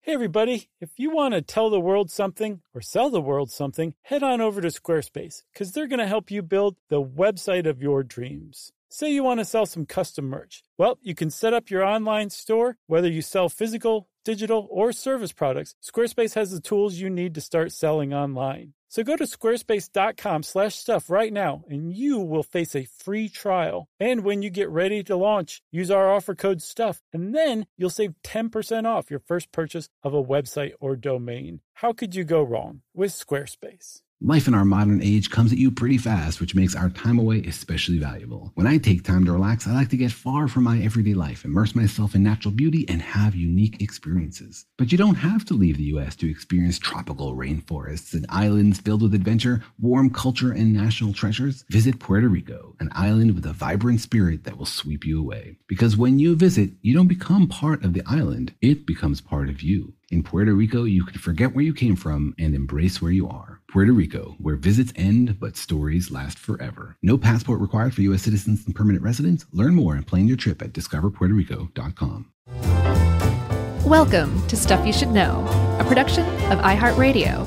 Hey everybody, if you want to tell the world something or sell the world something, head on over to Squarespace because they're going to help you build the website of your dreams. Say you want to sell some custom merch. Well, you can set up your online store, whether you sell physical, digital, or service products. Squarespace has the tools you need to start selling online. So go to squarespace.com/stuff right now and you will face a free trial. And when you get ready to launch, use our offer code STUFF and then you'll save 10% off your first purchase of a website or domain. How could you go wrong with Squarespace? Life in our modern age comes at you pretty fast, which makes our time away especially valuable. When I take time to relax, I like to get far from my everyday life, immerse myself in natural beauty, and have unique experiences. But you don't have to leave the U.S. to experience tropical rainforests and islands filled with adventure, warm culture, and national treasures. Visit Puerto Rico, an island with a vibrant spirit that will sweep you away. Because when you visit, you don't become part of the island, it becomes part of you. In Puerto Rico, you can forget where you came from and embrace where you are. Puerto Rico, where visits end, but stories last forever. No passport required for U.S. citizens and permanent residents. Learn more and plan your trip at discoverpuertorico.com. Welcome to Stuff You Should Know, a production of iHeartRadio.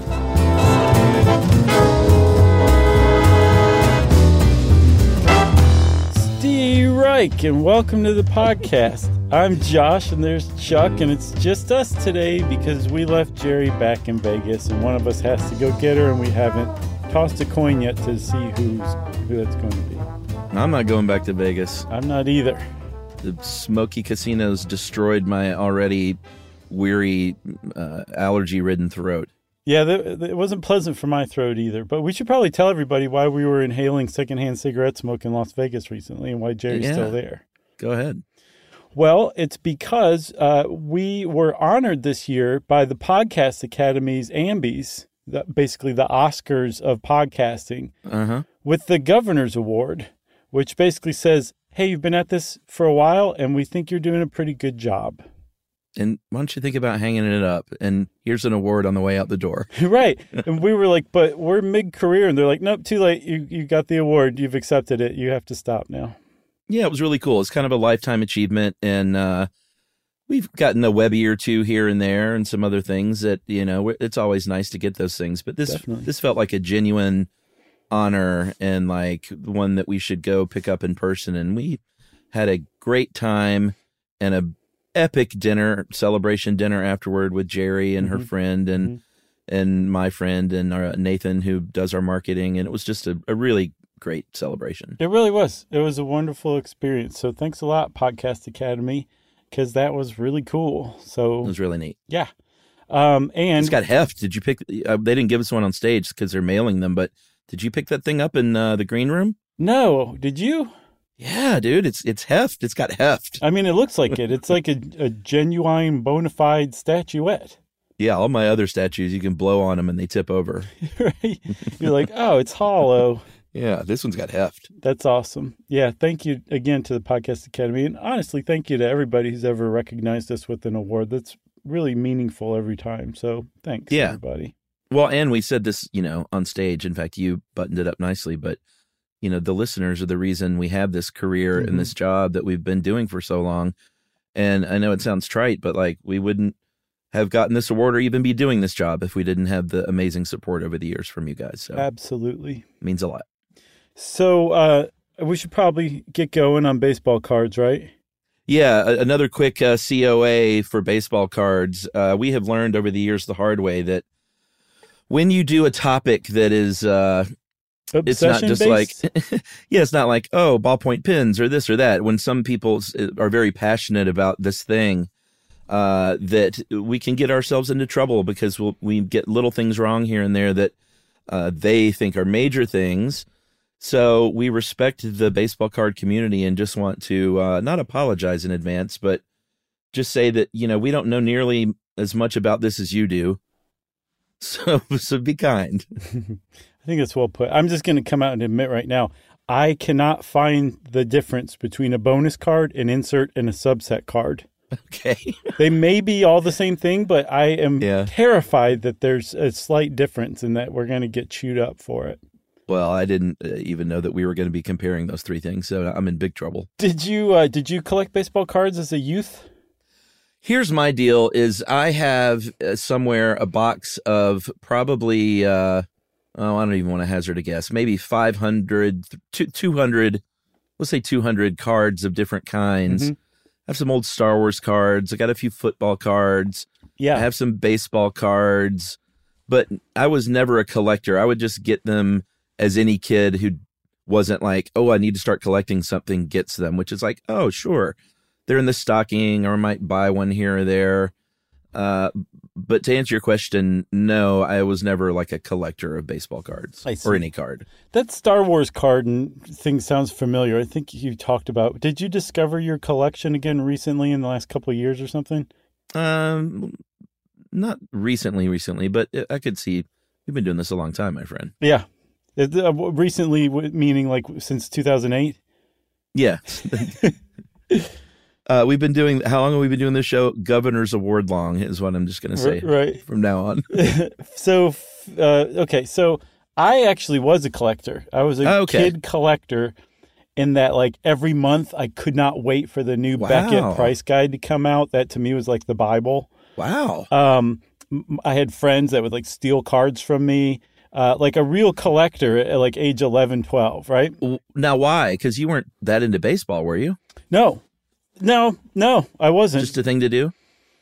Steve Reich, and welcome to the podcast. I'm Josh, and there's Chuck, and it's just us today because we left Jerry back in Vegas, and one of us has to go get her, and we haven't tossed a coin yet to see who that's going to be. I'm not going back to Vegas. I'm not either. The smoky casinos destroyed my already weary, allergy-ridden throat. Yeah, it wasn't pleasant for my throat either, but we should probably tell everybody why we were inhaling secondhand cigarette smoke in Las Vegas recently and why Jerry's still there. Go ahead. Well, it's because we were honored this year by the Podcast Academy's AMBIes, basically the Oscars of podcasting, with the Governor's Award, which basically says, hey, you've been at this for a while, and we think you're doing a pretty good job. And why don't you think about hanging it up? And here's an award on the way out the door. Right. And we were like, but we're mid-career. And they're like, nope, too late. You got the award. You've accepted it. You have to stop now. Yeah, it was really cool. It's kind of a lifetime achievement, and we've gotten a Webby or two here and there and some other things that, you know, it's always nice to get those things. But this felt like a genuine honor and like one that we should go pick up in person. And we had a great time and a epic celebration dinner afterward with Jerry and her friend and my friend and Nathan, who does our marketing. And it was just a really great celebration. It really was. It was a wonderful experience. So thanks a lot, Podcast Academy, because that was really cool. So it was really neat. Yeah. And it's got heft. Did you pick? They didn't give us one on stage because they're mailing them, but did you pick that thing up in the green room? No. Did you? Yeah, dude. It's heft. It's got heft. I mean, it looks like it. It's like a genuine bona fide statuette. Yeah, all my other statues, you can blow on them and they tip over. Right? You're like, oh, it's hollow. Yeah, this one's got heft. That's awesome. Yeah, thank you again to the Podcast Academy. And honestly, thank you to everybody who's ever recognized us with an award. That's really meaningful every time. So thanks, everybody. Well, and we said this, you know, on stage. In fact, you buttoned it up nicely. But, you know, the listeners are the reason we have this career and this job that we've been doing for so long. And I know it sounds trite, but like we wouldn't have gotten this award or even be doing this job if we didn't have the amazing support over the years from you guys. So absolutely. It means a lot. So we should probably get going on baseball cards, right? Yeah, another quick COA for baseball cards. We have learned over the years the hard way that when you do a topic that is, it's not just based? like, it's not like, oh, ballpoint pins or this or that. When some people are very passionate about this thing, that we can get ourselves into trouble because we get little things wrong here and there that they think are major things. So we respect the baseball card community and just want to not apologize in advance, but just say that, you know, we don't know nearly as much about this as you do. So be kind. I think that's well put. I'm just going to come out and admit right now, I cannot find the difference between a bonus card, an insert, and a subset card. Okay. They may be all the same thing, but I am terrified that there's a slight difference and that we're going to get chewed up for it. Well, I didn't even know that we were going to be comparing those three things, so I'm in big trouble. Did you collect baseball cards as a youth? Here's my deal is I have somewhere a box of probably, I don't even want to hazard a guess, maybe 500, 200, let's say 200 cards of different kinds. I have some old Star Wars cards. I got a few football cards. Yeah. I have some baseball cards, but I was never a collector. I would just get them as any kid who wasn't like, oh, I need to start collecting something gets them, which is like, oh, sure. They're in the stocking or I might buy one here or there. But to answer your question, no, I was never like a collector of baseball cards or any card. That Star Wars card and thing sounds familiar. I think you talked about. Did you discover your collection again recently in the last couple of years or something? Not recently, but I could see you've been doing this a long time, my friend. Yeah. Recently, meaning like since 2008? Yeah. We've been doing, how long have we been doing this show? Governor's Award long is what I'm just going to say from now on. So I actually was a collector. I was a kid collector in that like every month I could not wait for the new Beckett price guide to come out. That to me was like the Bible. Wow. I had friends that would like steal cards from me. Like a real collector at like age 11, 12, right? Now, why? Because you weren't that into baseball, were you? No, I wasn't. Just a thing to do?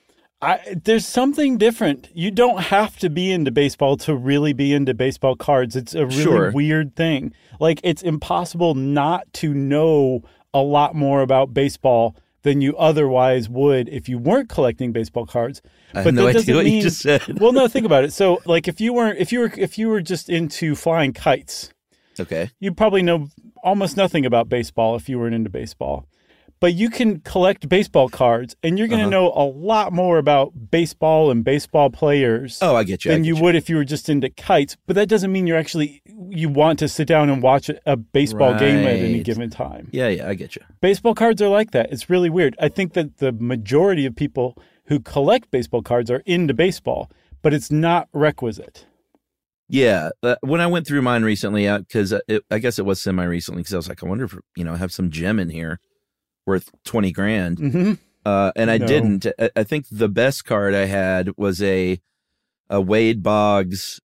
There's something different. You don't have to be into baseball to really be into baseball cards. It's a really weird thing. Like, it's impossible not to know a lot more about baseball than you otherwise would if you weren't collecting baseball cards. I have no idea what you just said. Well, no, think about it. So, like, if you were just into flying kites, okay, you'd probably know almost nothing about baseball if you weren't into baseball. But you can collect baseball cards, and you're going to know a lot more about baseball and baseball players. Oh, I get you. Than you would if you were just into kites. But that doesn't mean you want to sit down and watch a baseball game at any given time. Yeah, I get you. Baseball cards are like that. It's really weird. I think that the majority of people who collect baseball cards are into baseball, but it's not requisite. Yeah. When I went through mine recently, because I guess it was semi-recently, because I was like, I wonder if, I have some gem in here worth $20,000. And I didn't. I think the best card I had was a Wade Boggs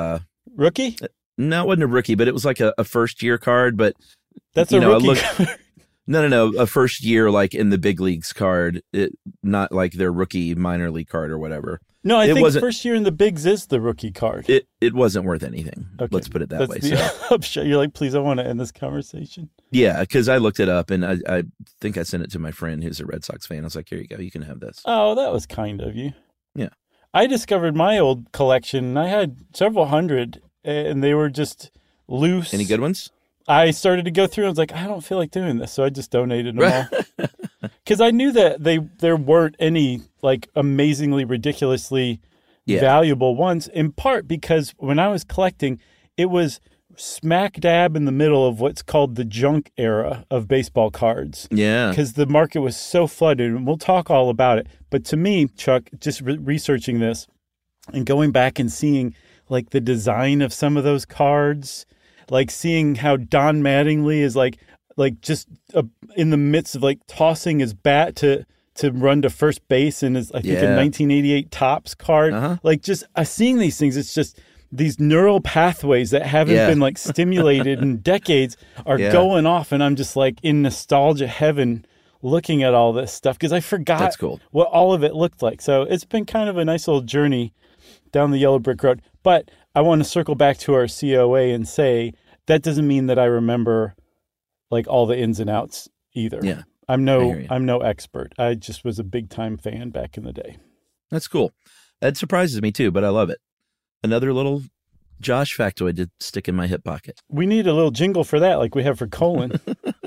rookie. No, it wasn't a rookie, but it was like a first year card. But that's a rookie card. No, a first year like in the big leagues card, not like their rookie minor league card or whatever. No, I think first year in the bigs is the rookie card. It wasn't worth anything. Okay. Let's put it that way. So you're like, please, I want to end this conversation. Yeah, because I looked it up and I think I sent it to my friend who's a Red Sox fan. I was like, here you go, you can have this. Oh, that was kind of you. Yeah. I discovered my old collection and I had several hundred and they were just loose. Any good ones? I started to go through and I was like, I don't feel like doing this. So I just donated them all. Because I knew that there weren't any like amazingly, ridiculously valuable ones, in part because when I was collecting, it was smack dab in the middle of what's called the junk era of baseball cards. Yeah. Because the market was so flooded, and we'll talk all about it. But to me, Chuck, just researching this and going back and seeing like the design of some of those cards, like seeing how Don Mattingly is like just in the midst of like tossing his bat to run to first base in his, I think, a 1988 Topps card. Like just seeing these things, it's just these neural pathways that haven't been like stimulated in decades are going off. And I'm just like in nostalgia heaven looking at all this stuff because I forgot what all of it looked like. So it's been kind of a nice little journey down the yellow brick road. But I want to circle back to our COA and say that doesn't mean that I remember like all the ins and outs either. Yeah. I'm no expert. I just was a big time fan back in the day. That's cool. That surprises me too, but I love it. Another little Josh factoid to stick in my hip pocket. We need a little jingle for that like we have for Colin.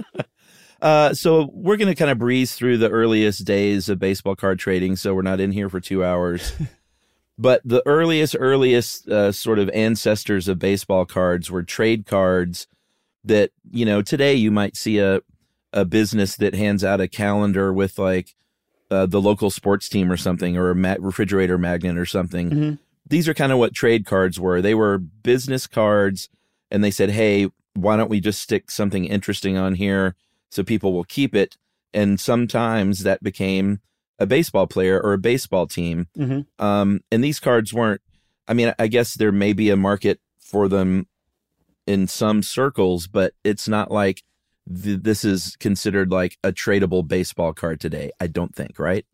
So we're going to kind of breeze through the earliest days of baseball card trading. So we're not in here for 2 hours. But the earliest sort of ancestors of baseball cards were trade cards that, today you might see a business that hands out a calendar with like the local sports team or something, or a refrigerator magnet or something. Mm-hmm. These are kind of what trade cards were. They were business cards, and they said, hey, why don't we just stick something interesting on here so people will keep it? And sometimes that became a baseball player or a baseball team. And these cards weren't, I mean, I guess there may be a market for them in some circles, but it's not like this is considered like a tradable baseball card today. I don't think, right?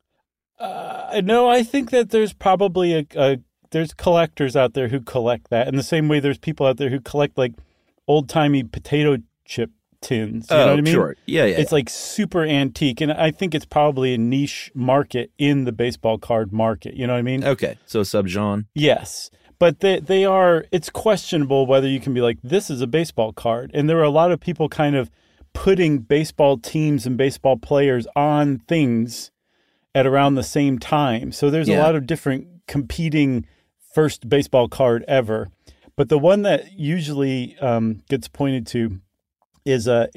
No, I think that there's probably there's collectors out there who collect that. In the same way there's people out there who collect like old-timey potato chip tins. You know what I mean? Sure. Yeah. It's like super antique. And I think it's probably a niche market in the baseball card market. You know what I mean? Okay. So sub-genre? Yes. But it's questionable whether you can be like, this is a baseball card. And there are a lot of people kind of putting baseball teams and baseball players on things at around the same time. So there's a lot of different competing first baseball card ever. But the one that usually gets pointed to is a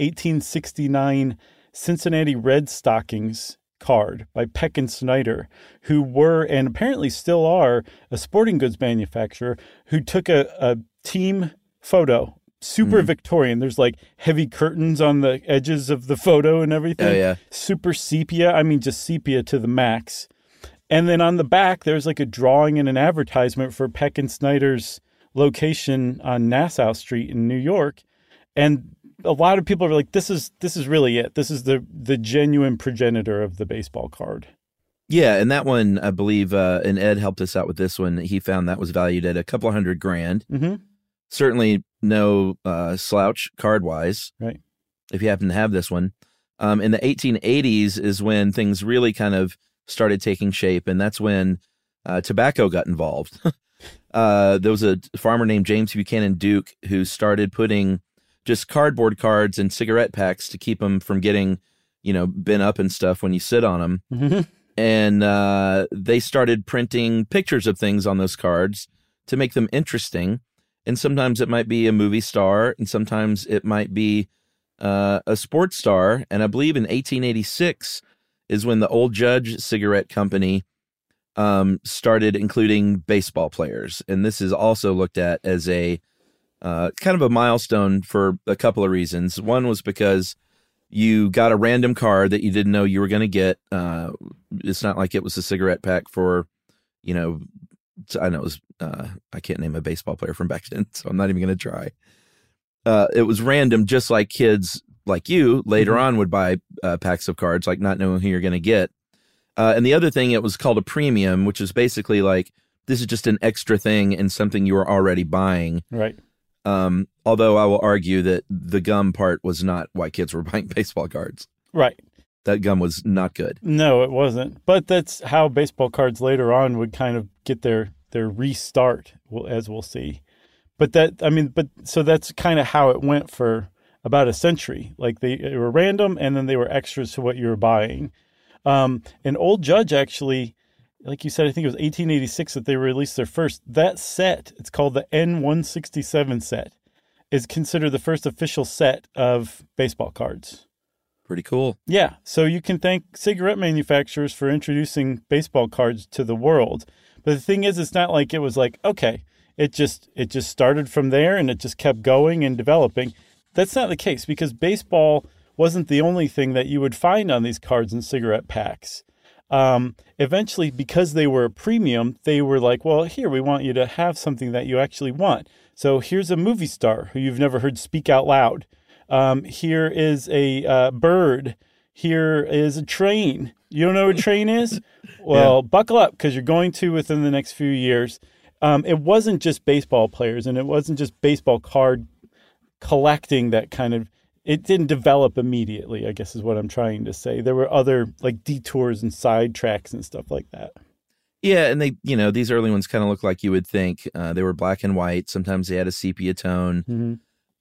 1869 Cincinnati Red Stockings card by Peck and Snyder, who were and apparently still are a sporting goods manufacturer who took a team photo, super Victorian. There's like heavy curtains on the edges of the photo and everything. Oh, yeah. Super sepia. I mean, just sepia to the max. And then on the back, there's like a drawing and an advertisement for Peck and Snyder's location on Nassau Street in New York. And a lot of people are like, this is really it. This is the genuine progenitor of the baseball card. Yeah, and that one, I believe, and Ed helped us out with this one. He found that was valued at a couple of $100,000. Certainly no slouch card-wise, right? If you happen to have this one. In the 1880s is when things really kind of started taking shape, and that's when tobacco got involved. There was a farmer named James Buchanan Duke who started putting just cardboard cards and cigarette packs to keep them from getting, bent up and stuff when you sit on them. And they started printing pictures of things on those cards to make them interesting. And sometimes it might be a movie star, and sometimes it might be a sports star. And I believe in 1886 is when the Old Judge Cigarette Company started including baseball players. And this is also looked at as a kind of a milestone for a couple of reasons. One was because you got a random card that you didn't know you were going to get. It's not like it was a cigarette pack for, I know it was, I can't name a baseball player from back then, so I'm not even going to try. It was random, just like kids like you later on would buy packs of cards, like not knowing who you're going to get. And the other thing, it was called a premium, which is basically like, this is just an extra thing in something you were already buying. Right. Although I will argue that the gum part was not why kids were buying baseball cards. Right. That gum was not good. No, it wasn't. But that's how baseball cards later on would kind of get their restart, as we'll see. But so that's kind of how it went for about a century. Like they were random, and then they were extras to what you were buying. An Old Judge actually, like you said, I think it was 1886 that they released their first. That set, it's called the N167 set, is considered the first official set of baseball cards. Pretty cool. Yeah. So you can thank cigarette manufacturers for introducing baseball cards to the world. But the thing is, it's not like it was like, okay, it just started from there and it just kept going and developing. That's not the case, because baseball wasn't the only thing that you would find on these cards and cigarette packs. Eventually, because they were a premium, they were like, well, here, we want you to have something that you actually want. So here's a movie star who you've never heard speak out loud. Here is a bird. Here is a train. You don't know what a train is? Well, buckle up, because you're going to within the next few years. It wasn't just baseball players, and it wasn't just baseball card collecting that kind of, it didn't develop immediately, I guess is what I'm trying to say. There were other like detours and side tracks and stuff like that. Yeah, and they, these early ones kind of look like you would think. They were black and white. Sometimes they had a sepia tone.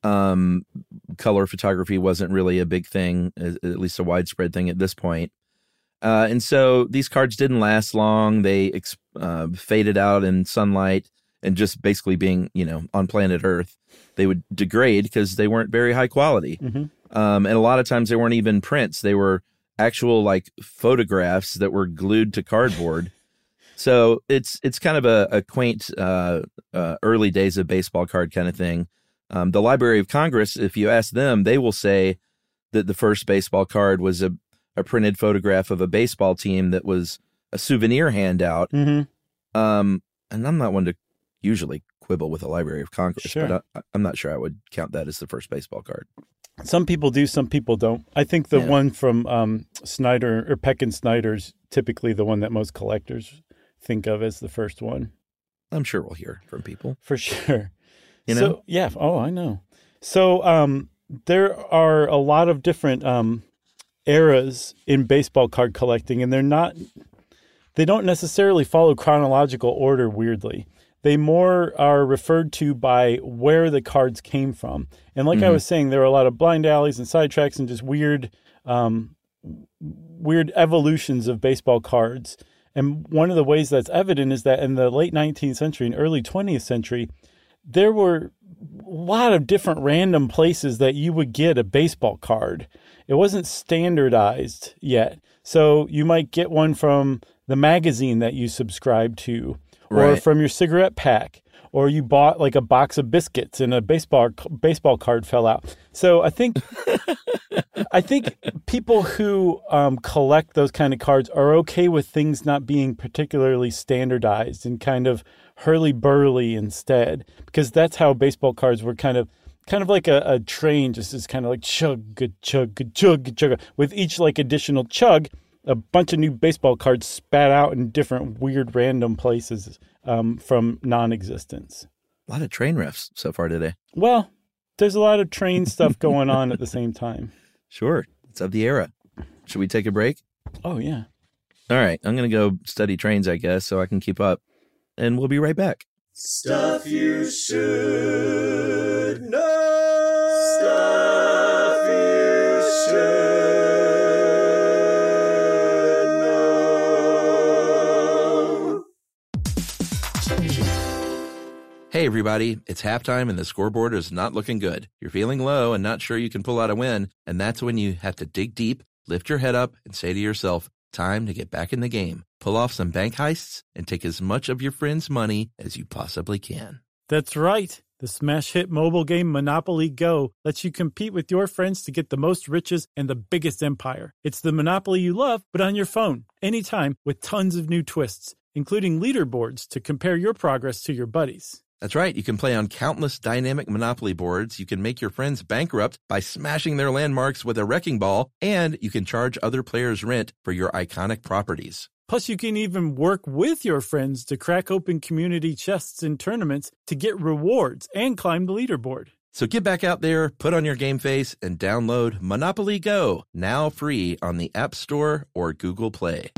Color photography wasn't really a big thing, at least a widespread thing at this point. And so these cards didn't last long. They faded out in sunlight, and just basically being, on planet Earth, they would degrade because they weren't very high quality. And a lot of times they weren't even prints. They were actual like photographs that were glued to cardboard. So it's kind of a quaint early days of baseball card kind of thing. The Library of Congress, if you ask them, they will say that the first baseball card was a a printed photograph of a baseball team that was a souvenir handout. Mm-hmm. And I'm not one to usually quibble with the Library of Congress, Sure. but I'm not sure I would count that as the first baseball card. Some people do, some people don't. I think the one from Snyder or Peck and Snyder's typically the one that most collectors think of as the first one. I'm sure we'll hear from people. For sure. You know? So, yeah. Oh, I know. So there are a lot of different eras in baseball card collecting, and they don't necessarily follow chronological order, weirdly. They more are referred to by where the cards came from. And like I was saying, there are a lot of blind alleys and sidetracks and just weird evolutions of baseball cards. And one of the ways that's evident is that in the late 19th century and early 20th century, there were a lot of different random places that you would get a baseball card. It wasn't standardized yet. So you might get one from the magazine that you subscribe to, or from your cigarette pack, or you bought like a box of biscuits and a baseball card fell out. So I think people who collect those kind of cards are okay with things not being particularly standardized and kind of hurly-burly instead, because that's how baseball cards were kind of like a train, just as kind of like chug, chug, chug, chug. With each like additional chug, a bunch of new baseball cards spat out in different weird random places from non-existence. A lot of train refs so far today. Well, there's a lot of train stuff going on at the same time. Sure. It's of the era. Should we take a break? Oh, yeah. All right. I'm going to go study trains, I guess, so I can keep up. And we'll be right back. Stuff you should know. Stuff you should know. Hey, everybody. It's halftime and the scoreboard is not looking good. You're feeling low and not sure you can pull out a win. And that's when you have to dig deep, lift your head up, and say to yourself, time to get back in the game. Pull off some bank heists and take as much of your friends' money as you possibly can. That's right. The smash hit mobile game Monopoly Go lets you compete with your friends to get the most riches and the biggest empire. It's the Monopoly you love, but on your phone, anytime, with tons of new twists, including leaderboards to compare your progress to your buddies. That's right. You can play on countless dynamic Monopoly boards. You can make your friends bankrupt by smashing their landmarks with a wrecking ball, and you can charge other players rent for your iconic properties. Plus, you can even work with your friends to crack open community chests in tournaments to get rewards and climb the leaderboard. So get back out there, put on your game face, and download Monopoly Go, now free on the App Store or Google Play.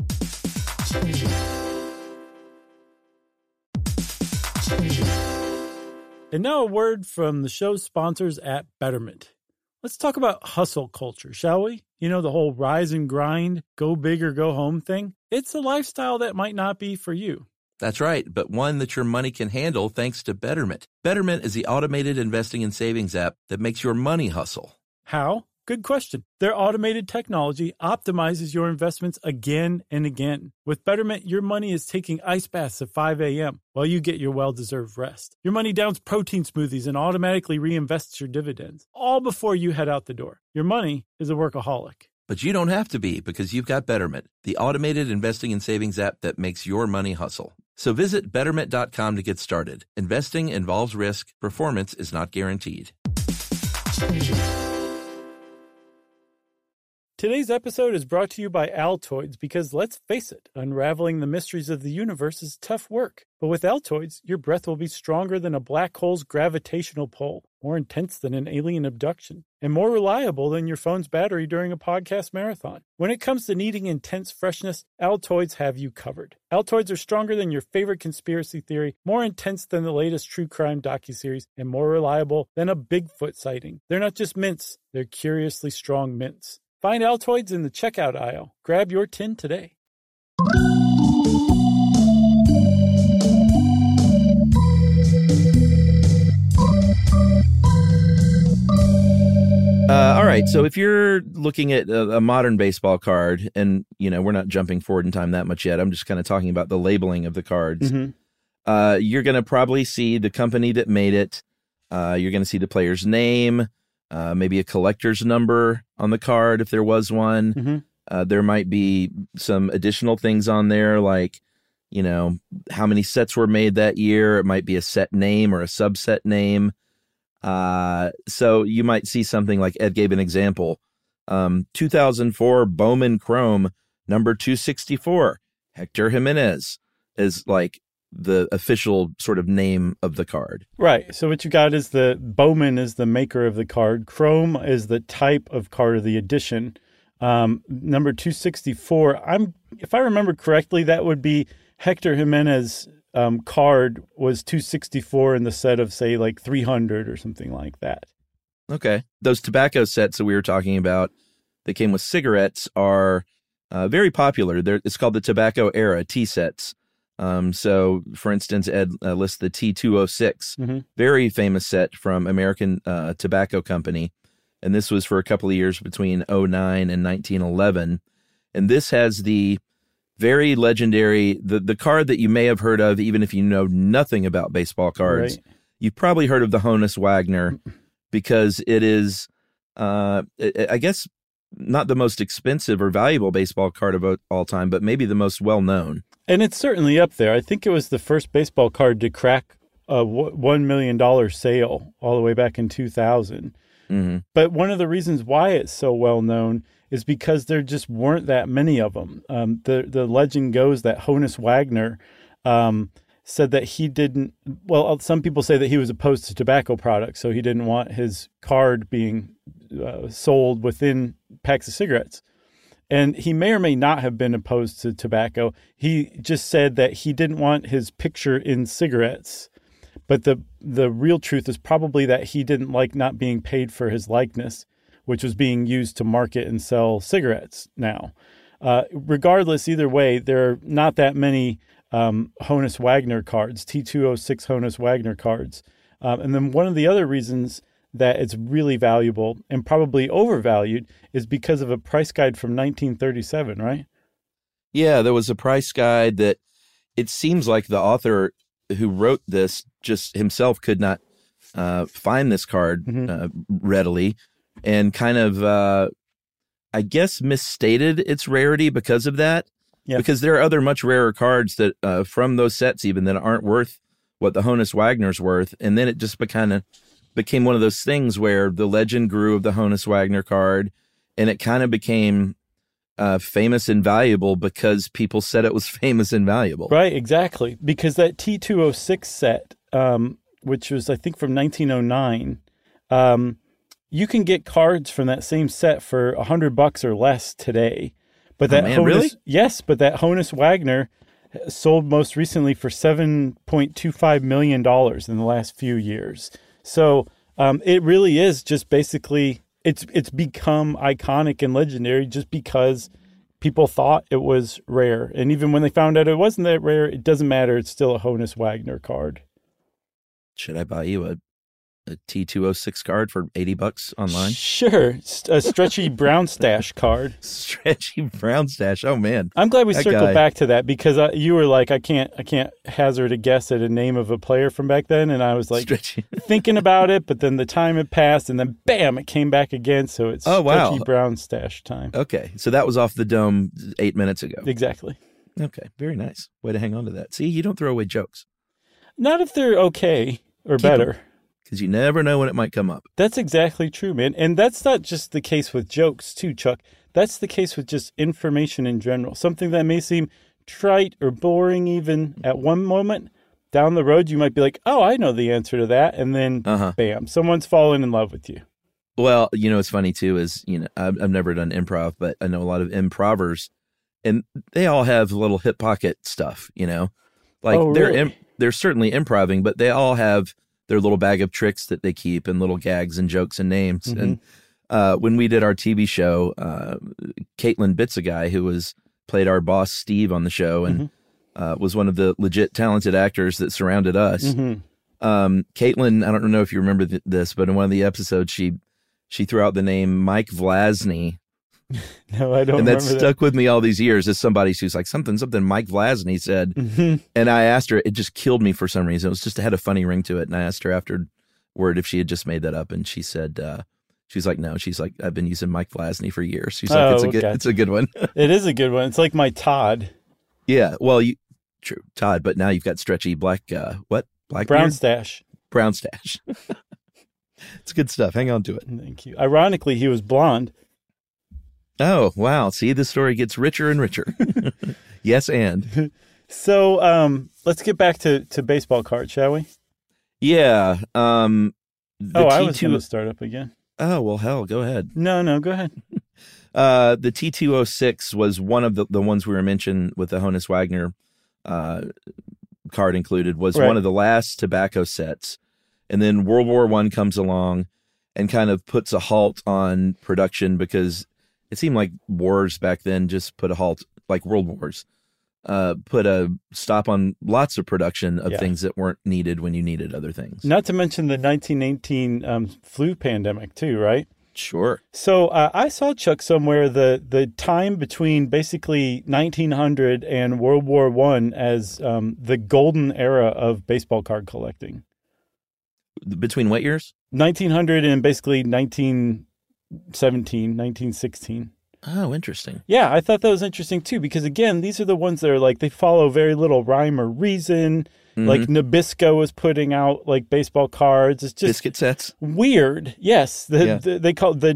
And now a word from the show's sponsors at Betterment. Let's talk about hustle culture, shall we? You know, the whole rise and grind, go big or go home thing. It's a lifestyle that might not be for you. That's right, but one that your money can handle thanks to Betterment. Betterment is the automated investing and savings app that makes your money hustle. How? Good question. Their automated technology optimizes your investments again and again. With Betterment, your money is taking ice baths at 5 a.m. while you get your well-deserved rest. Your money downs protein smoothies and automatically reinvests your dividends, all before you head out the door. Your money is a workaholic. But you don't have to be, because you've got Betterment, the automated investing and savings app that makes your money hustle. So visit Betterment.com to get started. Investing involves risk. Performance is not guaranteed. Today's episode is brought to you by Altoids because, let's face it, unraveling the mysteries of the universe is tough work. But with Altoids, your breath will be stronger than a black hole's gravitational pull, more intense than an alien abduction, and more reliable than your phone's battery during a podcast marathon. When it comes to needing intense freshness, Altoids have you covered. Altoids are stronger than your favorite conspiracy theory, more intense than the latest true crime docuseries, and more reliable than a Bigfoot sighting. They're not just mints, they're curiously strong mints. Find Altoids in the checkout aisle. Grab your tin today. All right, so if you're looking at a modern baseball card, and, you know, we're not jumping forward in time that much yet, I'm just kind of talking about the labeling of the cards. Mm-hmm. You're going to probably see the company that made it. You're going to see the player's name, maybe a collector's number on the card if there was one. Mm-hmm. There might be some additional things on there, like, you know, how many sets were made that year. It might be a set name or a subset name. So you might see something like Ed gave an example. 2004 Bowman Chrome number 264, Hector Jimenez is like the official sort of name of the card. Right. So what you got is the Bowman is the maker of the card. Chrome is the type of card of the edition. Number 264, if I remember correctly, that would be Hector Jimenez card was 264 in the set of, say, like 300 or something like that. Okay. Those tobacco sets that we were talking about that came with cigarettes are very popular. It's called the Tobacco Era T sets. So, for instance, Ed lists the T206, very famous set from American Tobacco Company. And this was for a couple of years between 2009 and 1911. And this has the very legendary, the card that you may have heard of, even if you know nothing about baseball cards. Right. You've probably heard of the Honus Wagner, because it is, I guess, not the most expensive or valuable baseball card of all time, but maybe the most well-known. And it's certainly up there. I think it was the first baseball card to crack a $1 million sale all the way back in 2000. Mm-hmm. But one of the reasons why it's so well-known is because there just weren't that many of them. The legend goes that Honus Wagner said that he didn't, well, some people say that he was opposed to tobacco products, so he didn't want his card being sold within packs of cigarettes. And he may or may not have been opposed to tobacco. He just said that he didn't want his picture in cigarettes. But the real truth is probably that he didn't like not being paid for his likeness, which was being used to market and sell cigarettes now. Regardless, either way, there are not that many Honus Wagner cards, T206 Honus Wagner cards. And then one of the other reasons that it's really valuable and probably overvalued is because of a price guide from 1937, right? Yeah, there was a price guide that it seems like the author who wrote this just himself could not find this card readily, and kind of, I guess, misstated its rarity because of that. Yeah. Because there are other much rarer cards that from those sets even that aren't worth what the Honus Wagner's worth. And then it just became one of those things where the legend grew of the Honus Wagner card, and it kind of became famous and valuable because people said it was famous and valuable. Right, exactly. Because that T206 set, which was, I think, from 1909, you can get cards from that same set for $100 or less today. But that really? Yes, but that Honus Wagner sold most recently for $7.25 million in the last few years. So it really is just basically, it's become iconic and legendary just because people thought it was rare. And even when they found out it wasn't that rare, it doesn't matter. It's still a Honus Wagner card. Should I buy you a T206 card for $80 online? Sure. A Stretchy Brown Stash card. Stretchy Brown Stash. Oh man. I'm glad we circled back to that because you were like, I can't hazard a guess at a name of a player from back then. And I was like thinking about it, but then the time had passed and then bam, it came back again. So it's Stretchy Brown Stash time. Okay. So that was off the dome 8 minutes ago. Exactly. Okay. Very nice. Way to hang on to that. See, you don't throw away jokes. Not if they're okay or better. Because you never know when it might come up. That's exactly true, man. And that's not just the case with jokes, too, Chuck. That's the case with just information in general. Something that may seem trite or boring even at one moment, down the road you might be like, oh, I know the answer to that. And then, bam, someone's fallen in love with you. Well, you know, what's funny, too, is, you know, I've never done improv, but I know a lot of improvers, and they all have little hip pocket stuff, you know? Like, they're certainly improving, but they all have their little bag of tricks that they keep and little gags and jokes and names. And when we did our TV show, Caitlin Bitz-A-Guy, who played our boss Steve on the show and was one of the legit talented actors that surrounded us. Caitlin, I don't know if you remember this, but in one of the episodes, she threw out the name Mike Vlasny. No, I don't. And that stuck that. With me all these years as somebody who's like something Mike Vlasny said. And I asked her, it just killed me for some reason. It had a funny ring to it. And I asked her afterward if she had just made that up. And she said She's like, no. She's like, I've been using Mike Vlasny for years. She's like, it's a good one. It is a good one. It's like my Todd. Yeah. Well, true, Todd. But now you've got stretchy black. What? Black brown beard? stash. Brown stash. It's good stuff. Hang on to it. Thank you. Ironically, he was blonde. Oh, wow. See, the story gets richer and richer. Yes, and. So let's get back to baseball cards, shall we? Yeah. I was going to start up again. Oh, well, hell, go ahead. No, go ahead. The T206 was one of the ones we were mentioning with the Honus Wagner card included, was one of the last tobacco sets. And then World War I comes along and kind of puts a halt on production because it seemed like wars back then just put a halt, like world wars, put a stop on lots of production of things that weren't needed when you needed other things. Not to mention the 1918 flu pandemic too, right? Sure. So I saw, Chuck, somewhere the time between basically 1900 and World War I as the golden era of baseball card collecting. Between what years? 1900 and basically 1917, 1916. Oh, interesting. Yeah, I thought that was interesting too, because again, these are the ones that are like, they follow very little rhyme or reason. Mm-hmm. Like Nabisco was putting out like baseball cards. It's just biscuit sets. Weird. Yes. They call they're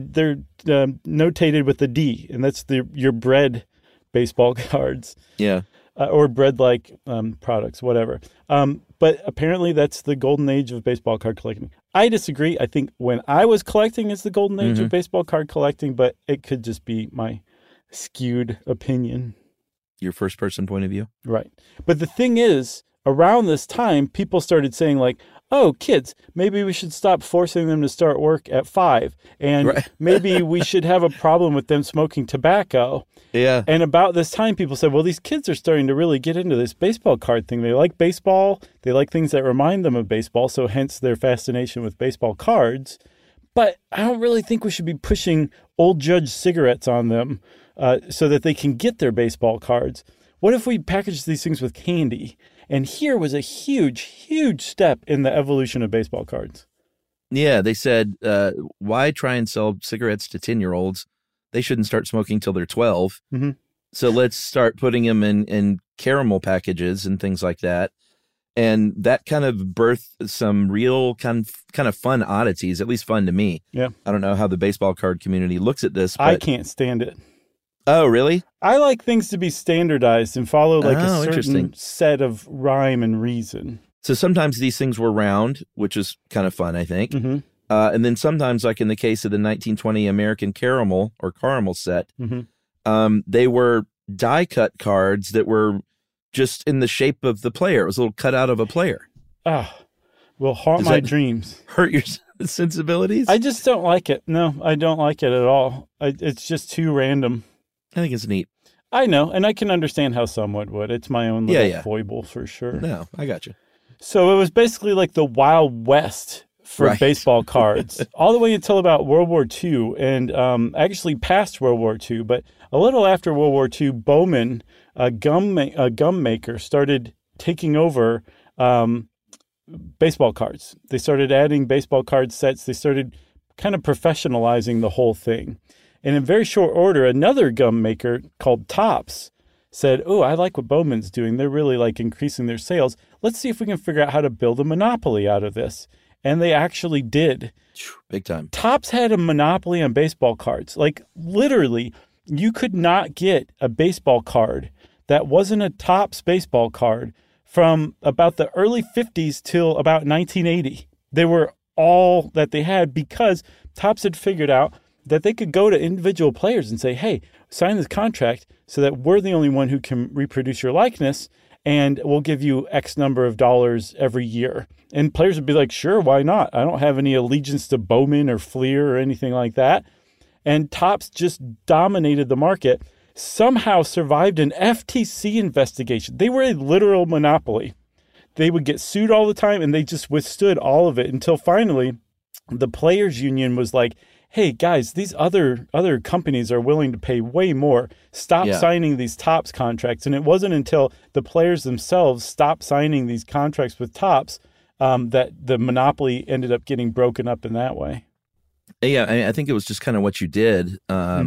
notated with the D, and that's your bread baseball cards. Yeah. Or bread-like products, whatever. But apparently that's the golden age of baseball card collecting. I disagree. I think when I was collecting, it's the golden age of baseball card collecting, but it could just be my skewed opinion. Your first-person point of view? Right. But the thing is, around this time, people started saying like, oh, kids, maybe we should stop forcing them to start work at 5. And maybe we should have a problem with them smoking tobacco. Yeah. And about this time, people said, well, these kids are starting to really get into this baseball card thing. They like baseball. They like things that remind them of baseball. So hence their fascination with baseball cards. But I don't really think we should be pushing Old Judge cigarettes on them so that they can get their baseball cards. What if we package these things with candy? And here was a huge, huge step in the evolution of baseball cards. Yeah, they said, why try and sell cigarettes to 10-year-olds? They shouldn't start smoking till they're 12. Mm-hmm. So let's start putting them in caramel packages and things like that. And that kind of birthed some real kind of fun oddities, at least fun to me. Yeah. I don't know how the baseball card community looks at this. But... I can't stand it. Oh, really? I like things to be standardized and follow like a certain set of rhyme and reason. So sometimes these things were round, which is kind of fun, I think. Mm-hmm. And then sometimes, like in the case of the 1920 American Caramel or Caramel set, they were die-cut cards that were just in the shape of the player. It was a little cutout of a player. Will haunt my dreams. Hurt your sensibilities? I just don't like it. No, I don't like it at all. It's just too random. I think it's neat. I know, and I can understand how someone would. It's my own little foible for sure. No, I got you. So it was basically like the Wild West for baseball cards all the way until about World War II and actually past World War II. But a little after World War II, Bowman, a gum maker, started taking over baseball cards. They started adding baseball card sets. They started kind of professionalizing the whole thing. And in very short order, another gum maker called Topps said, oh, I like what Bowman's doing. They're really like increasing their sales. Let's see if we can figure out how to build a monopoly out of this. And they actually did. Big time. Topps had a monopoly on baseball cards. Like literally, you could not get a baseball card that wasn't a Topps baseball card from about the early 50s till about 1980. They were all that they had because Topps had figured out that they could go to individual players and say, hey, sign this contract so that we're the only one who can reproduce your likeness, and we'll give you X number of dollars every year. And players would be like, sure, why not? I don't have any allegiance to Bowman or Fleer or anything like that. And Topps just dominated the market, somehow survived an FTC investigation. They were a literal monopoly. They would get sued all the time, and they just withstood all of it until finally the players' union was like, hey, guys, these other companies are willing to pay way more. Stop signing these Topps contracts. And it wasn't until the players themselves stopped signing these contracts with Topps that the monopoly ended up getting broken up in that way. Yeah, I think it was just kind of what you did.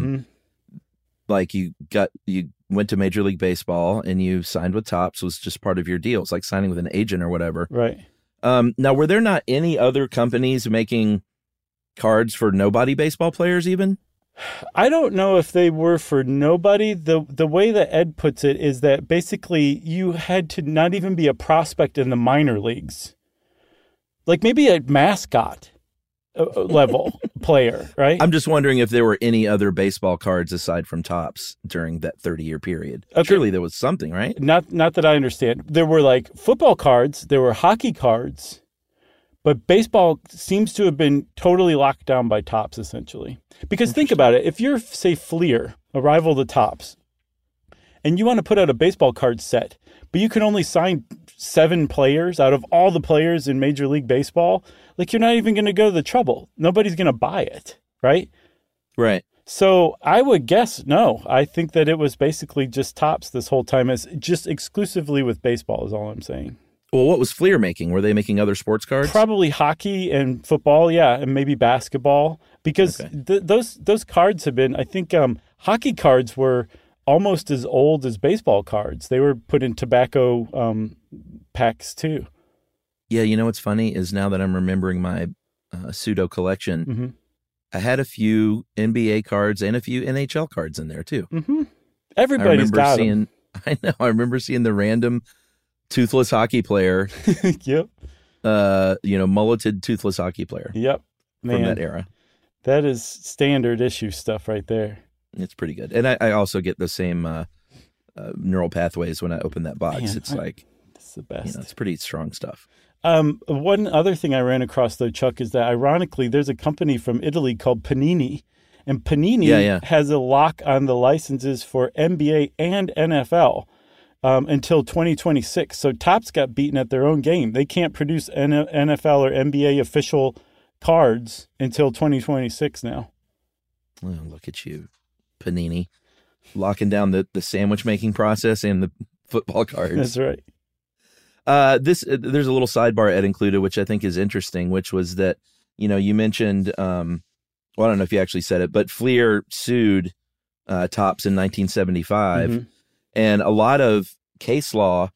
Like you went to Major League Baseball and you signed with Topps, was just part of your deal. It's like signing with an agent or whatever. Right. Now, were there not any other companies making cards for nobody baseball players even? I don't know if they were for nobody. The way that Ed puts it is that basically you had to not even be a prospect in the minor leagues. Like maybe a mascot level player, right? I'm just wondering if there were any other baseball cards aside from Topps during that 30-year period. Okay. Surely there was something, right? Not that I understand. There were like football cards, there were hockey cards, but baseball seems to have been totally locked down by Topps essentially. Because think about it, if you're, say, Fleer, a rival to Topps, and you want to put out a baseball card set, but you can only sign 7 players out of all the players in Major League Baseball, like you're not even going to go to the trouble. Nobody's going to buy it, right? Right. So I would guess no. I think that it was basically just Topps this whole time, as just exclusively with baseball is all I'm saying. Well, what was Fleer making? Were they making other sports cards? Probably hockey and football, yeah, and maybe basketball. Because those cards have been, I think hockey cards were almost as old as baseball cards. They were put in tobacco packs too. Yeah, you know what's funny is now that I'm remembering my pseudo collection, I had a few NBA cards and a few NHL cards in there too. Everybody's got them. I know. I remember seeing the random toothless hockey player. Yep. Mulleted toothless hockey player. Yep. From that era. That is standard issue stuff right there. It's pretty good. And I also get the same neural pathways when I open that box. Man, it's the best. It's pretty strong stuff. One other thing I ran across, though, Chuck, is that ironically, there's a company from Italy called Panini. And Panini has a lock on the licenses for NBA and NFL until 2026. So Topps got beaten at their own game. They can't produce NFL or NBA official cards until 2026 now. Oh, look at you, Panini, locking down the sandwich making process and the football cards. That's right. There's a little sidebar Ed included, which I think is interesting, which was that, you mentioned, well, I don't know if you actually said it, but Fleer sued Topps in 1975. And a lot of case law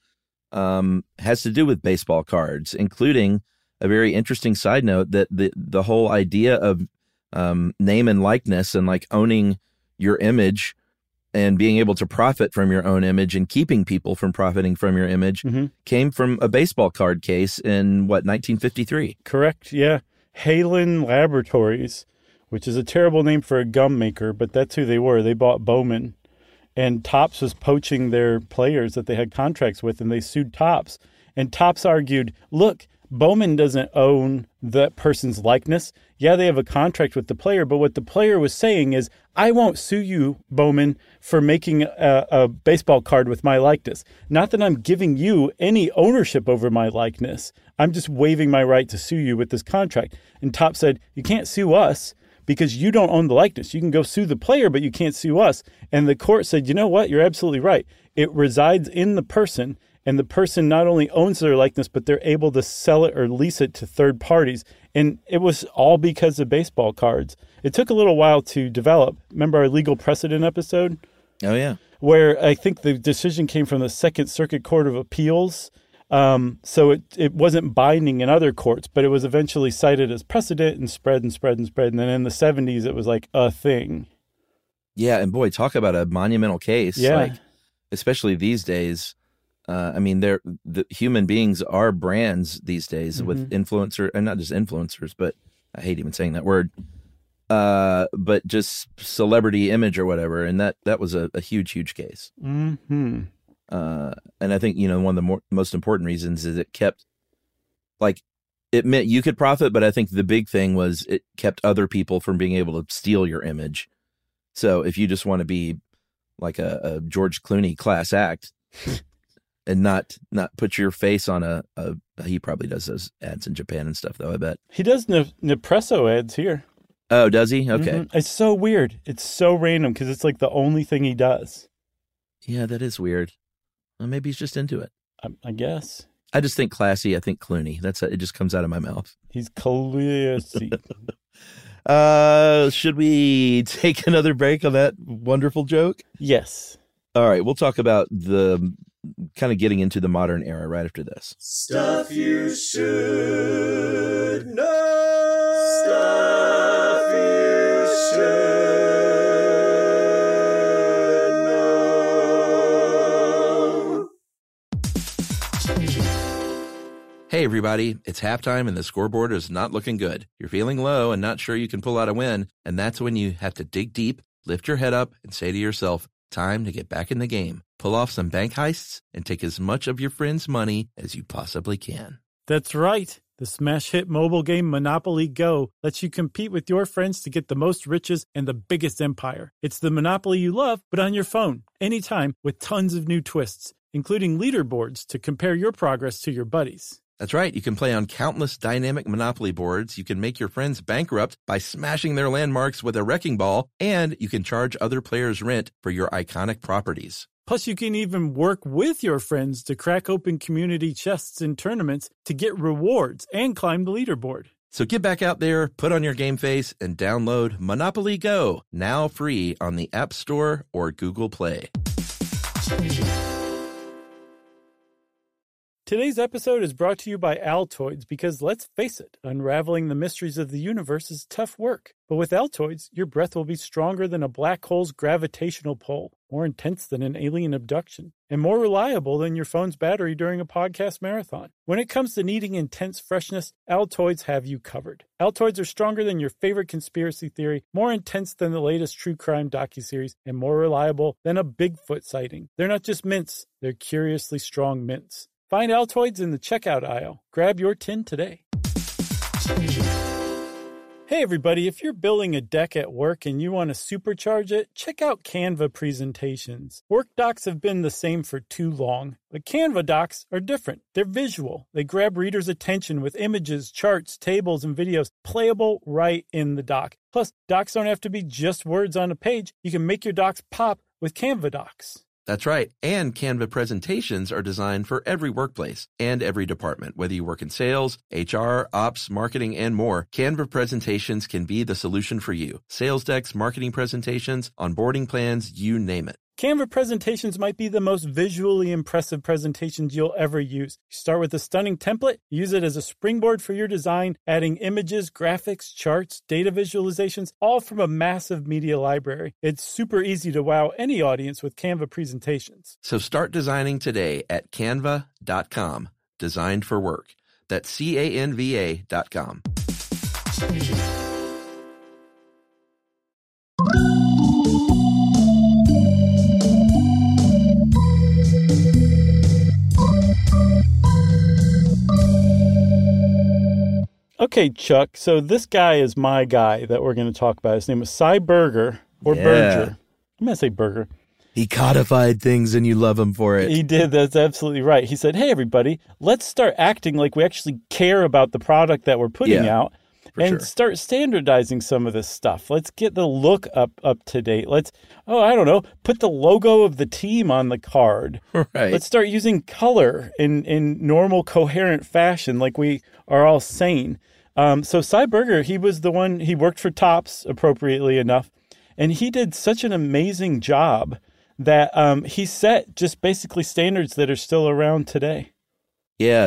has to do with baseball cards, including a very interesting side note that the whole idea of name and likeness and like owning your image and being able to profit from your own image and keeping people from profiting from your image came from a baseball card case in 1953. Correct. Yeah. Halen Laboratories, which is a terrible name for a gum maker, but that's who they were. They bought Bowman, and Topps was poaching their players that they had contracts with, and they sued Topps. And Topps argued, look, Bowman doesn't own that person's likeness. Yeah, they have a contract with the player, but what the player was saying is, I won't sue you, Bowman, for making a baseball card with my likeness. Not that I'm giving you any ownership over my likeness. I'm just waiving my right to sue you with this contract. And Topps said, you can't sue us because you don't own the likeness. You can go sue the player, but you can't sue us. And the court said, you know what? You're absolutely right. It resides in the person. And the person not only owns their likeness, but they're able to sell it or lease it to third parties. And it was all because of baseball cards. It took a little while to develop. Remember our legal precedent episode? Oh, yeah. Where I think the decision came from the Second Circuit Court of Appeals. So it wasn't binding in other courts, but it was eventually cited as precedent and spread and spread and spread. And then in the 70s, it was like a thing. Yeah. And boy, talk about a monumental case. Yeah. Like, especially these days. The human beings are brands these days with influencer, and not just influencers, but I hate even saying that word, but just celebrity image or whatever. And that was a huge case. And I think, one of the most important reasons is it kept, like, it meant you could profit, but I think the big thing was it kept other people from being able to steal your image. So if you just want to be like a George Clooney class act, and not put your face on he probably does those ads in Japan and stuff, though, I bet. He does Nespresso ads here. Oh, does he? Okay. It's so weird. It's so random because it's like the only thing he does. Yeah, that is weird. Well, maybe he's just into it. I guess. I just think classy. I think Clooney. It just comes out of my mouth. He's classy. Should we take another break on that wonderful joke? Yes. All right, we'll talk about the kind of getting into the modern era right after this. Stuff you should know. Stuff you should know. Hey, everybody, it's halftime and the scoreboard is not looking good. You're feeling low and not sure you can pull out a win, and that's when you have to dig deep, lift your head up, and say to yourself, time to get back in the game. Pull off some bank heists and take as much of your friends' money as you possibly can. That's right. The smash hit mobile game Monopoly Go lets you compete with your friends to get the most riches and the biggest empire. It's the Monopoly you love, but on your phone, anytime, with tons of new twists, including leaderboards to compare your progress to your buddies. That's right. You can play on countless dynamic Monopoly boards. You can make your friends bankrupt by smashing their landmarks with a wrecking ball, and you can charge other players rent for your iconic properties. Plus, you can even work with your friends to crack open community chests in tournaments to get rewards and climb the leaderboard. So get back out there, put on your game face, and download Monopoly Go, now free on the App Store or Google Play. Today's episode is brought to you by Altoids because, let's face it, unraveling the mysteries of the universe is tough work. But with Altoids, your breath will be stronger than a black hole's gravitational pull, more intense than an alien abduction, and more reliable than your phone's battery during a podcast marathon. When it comes to needing intense freshness, Altoids have you covered. Altoids are stronger than your favorite conspiracy theory, more intense than the latest true crime docuseries, and more reliable than a Bigfoot sighting. They're not just mints, they're curiously strong mints. Find Altoids in the checkout aisle. Grab your tin today. Hey everybody, if you're building a deck at work and you want to supercharge it, check out Canva presentations. Work docs have been the same for too long, but Canva docs are different. They're visual. They grab readers' attention with images, charts, tables, and videos playable right in the doc. Plus, docs don't have to be just words on a page. You can make your docs pop with Canva docs. That's right. And Canva presentations are designed for every workplace and every department. Whether you work in sales, HR, ops, marketing, and more, Canva presentations can be the solution for you. Sales decks, marketing presentations, onboarding plans, you name it. Canva presentations might be the most visually impressive presentations you'll ever use. You start with a stunning template, use it as a springboard for your design, adding images, graphics, charts, data visualizations, all from a massive media library. It's super easy to wow any audience with Canva presentations. So start designing today at canva.com. Designed for work. That's canva.com. Okay, Chuck, so this guy is my guy that we're going to talk about. His name is Sy Berger, or Berger. I'm going to say Berger. He codified things and you love him for it. He did. That's absolutely right. He said, hey, everybody, let's start acting like we actually care about the product that we're putting out and start standardizing some of this stuff. Let's get the look up to date. Let's, put the logo of the team on the card. Right. Let's start using color in normal, coherent fashion like we are all saying. So Sy Berger, he was the one, he worked for Topps, appropriately enough, and he did such an amazing job that he set just basically standards that are still around today. Yeah,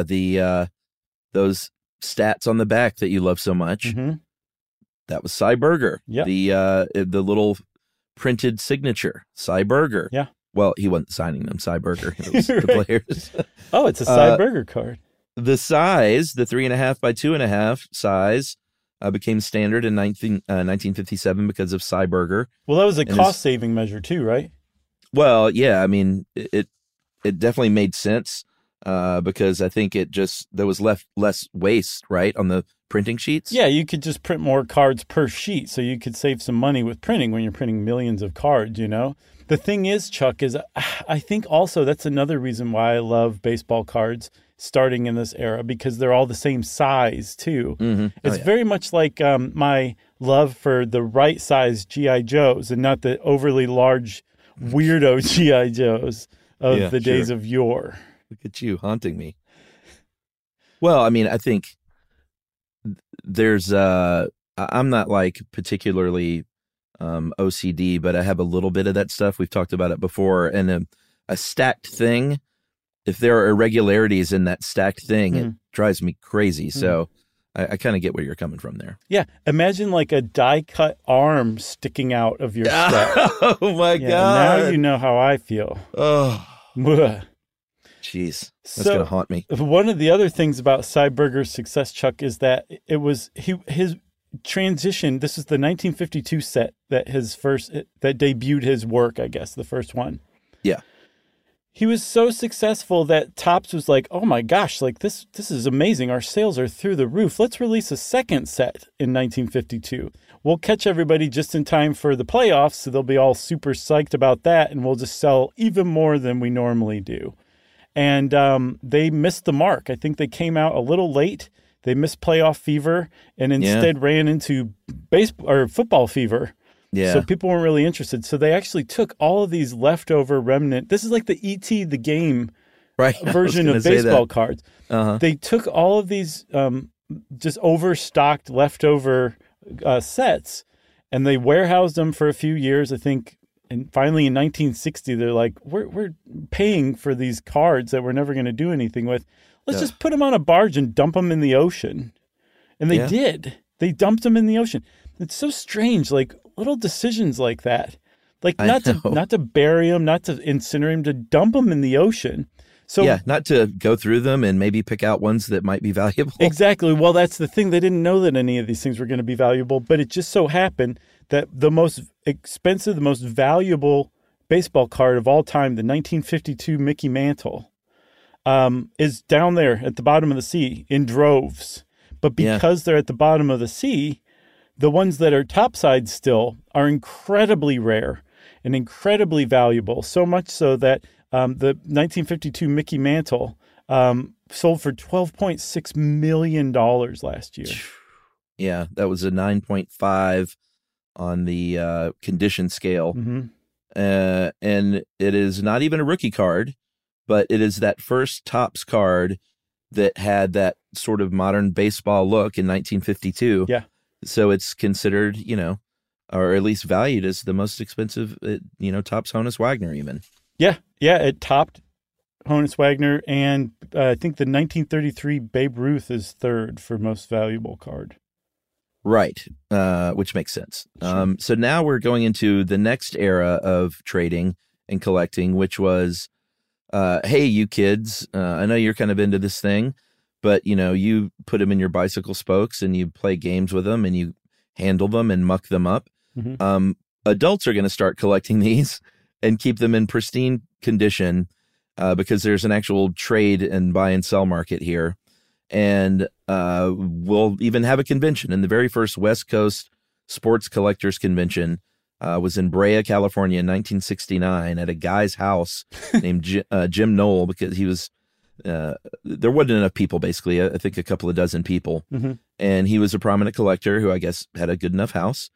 those stats on the back that you love so much, that was Sy Berger. Yeah. The little printed signature, Sy Berger. Yeah. Well, he wasn't signing them, Sy Berger. It was the players. Oh, it's a Sy Berger card. The size, the 3.5 by 2.5 size, became standard in 1957 because of Sy Berger. Well, that was a cost-saving measure too, right? Well, yeah. I mean, it definitely made sense because I think there was less waste, right, on the printing sheets. Yeah, you could just print more cards per sheet, so you could save some money with printing when you're printing millions of cards, you know? The thing is, Chuck, is I think also that's another reason why I love baseball cards starting in this era, because they're all the same size too. It's very much like my love for the right size G.I. Joes and not the overly large weirdo G.I. Joes of the days of yore. Look at you haunting me. Well, I mean, I think there's I'm not like particularly OCD, but I have a little bit of that stuff. We've talked about it before. And a stacked thing, if there are irregularities in that stacked thing, it drives me crazy. So I kind of get where you're coming from there. Yeah. Imagine like a die-cut arm sticking out of your set. Oh, my God. Now you know how I feel. Oh. Jeez. That's going to haunt me. One of the other things about Sy Berger's success, Chuck, is that it was his transition. This is the 1952 set that debuted his work, I guess, the first one. Yeah. He was so successful that Topps was like, oh my gosh, like this is amazing. Our sales are through the roof. Let's release a second set in 1952. We'll catch everybody just in time for the playoffs, so they'll be all super psyched about that, and we'll just sell even more than we normally do. And they missed the mark. I think they came out a little late. They missed playoff fever and instead ran into baseball or football fever. Yeah. So people weren't really interested. So they actually took all of these leftover remnant. This is like the E.T. the game version of baseball cards. Uh-huh. They took all of these just overstocked leftover sets, and they warehoused them for a few years, I think. And finally in 1960, they're like, we're paying for these cards that we're never going to do anything with. Let's just put them on a barge and dump them in the ocean. And they did. They dumped them in the ocean. It's so strange, like little decisions like that. Like not to bury them, not to incinerate them, to dump them in the ocean. So not to go through them and maybe pick out ones that might be valuable. Exactly. Well, that's the thing. They didn't know that any of these things were going to be valuable, but it just so happened that the most expensive, the most valuable baseball card of all time, the 1952 Mickey Mantle, is down there at the bottom of the sea in droves. But because they're at the bottom of the sea, the ones that are topside still are incredibly rare and incredibly valuable, so much so that the 1952 Mickey Mantle sold for $12.6 million last year. Yeah, that was a 9.5 on the condition scale. Mm-hmm. And it is not even a rookie card, but it is that first Topps card that had that sort of modern baseball look in 1952. Yeah. So it's considered, or at least valued as the most expensive, Topps Honus Wagner even. Yeah. Yeah. It topped Honus Wagner. And I think the 1933 Babe Ruth is third for most valuable card. Right. Which makes sense. Sure. So now we're going into the next era of trading and collecting, which was, hey, you kids, I know you're kind of into this thing, but, you put them in your bicycle spokes and you play games with them and you handle them and muck them up. Mm-hmm. Adults are going to start collecting these and keep them in pristine condition because there's an actual trade and buy and sell market here. And we'll even have a convention. And the very first West Coast Sports Collectors Convention was in Brea, California in 1969 at a guy's house named Jim Knoll, because he was there wasn't enough people, basically. I think a couple of dozen people. Mm-hmm. And he was a prominent collector who I guess had a good enough house.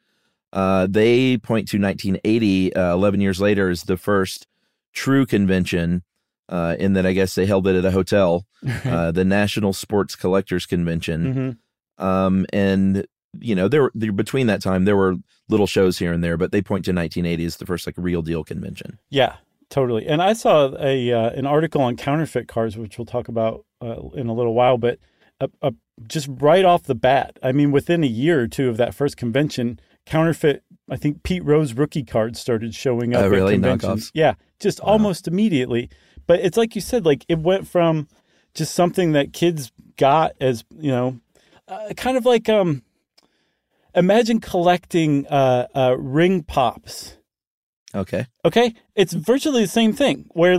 They point to 1980, 11 years later, as the first true convention, in that I guess they held it at a hotel, the National Sports Collectors Convention. Mm-hmm. And, there between that time, there were little shows here and there, but they point to 1980 as the first real deal convention. Yeah, totally. And I saw an article on counterfeit cards, which we'll talk about in a little while, but just right off the bat, I mean, within a year or two of that first convention, counterfeit, I think Pete Rose rookie cards started showing up. Really? At conventions. Knockoffs? Yeah, just almost immediately. But it's like you said, it went from just something that kids got as, kind of like, imagine collecting ring pops. Okay. It's virtually the same thing where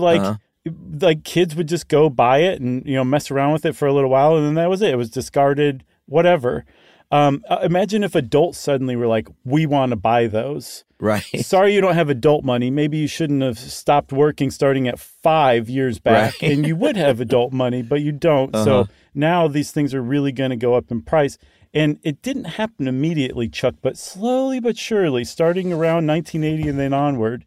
kids would just go buy it and, mess around with it for a little while. And then that was it. It was discarded, whatever. Imagine if adults suddenly were like, we want to buy those. Right. Sorry you don't have adult money. Maybe you shouldn't have stopped working starting at 5 years back, right? And you would have adult money, but you don't. Uh-huh. So now these things are really going to go up in price. And it didn't happen immediately, Chuck, but slowly but surely, starting around 1980 and then onward,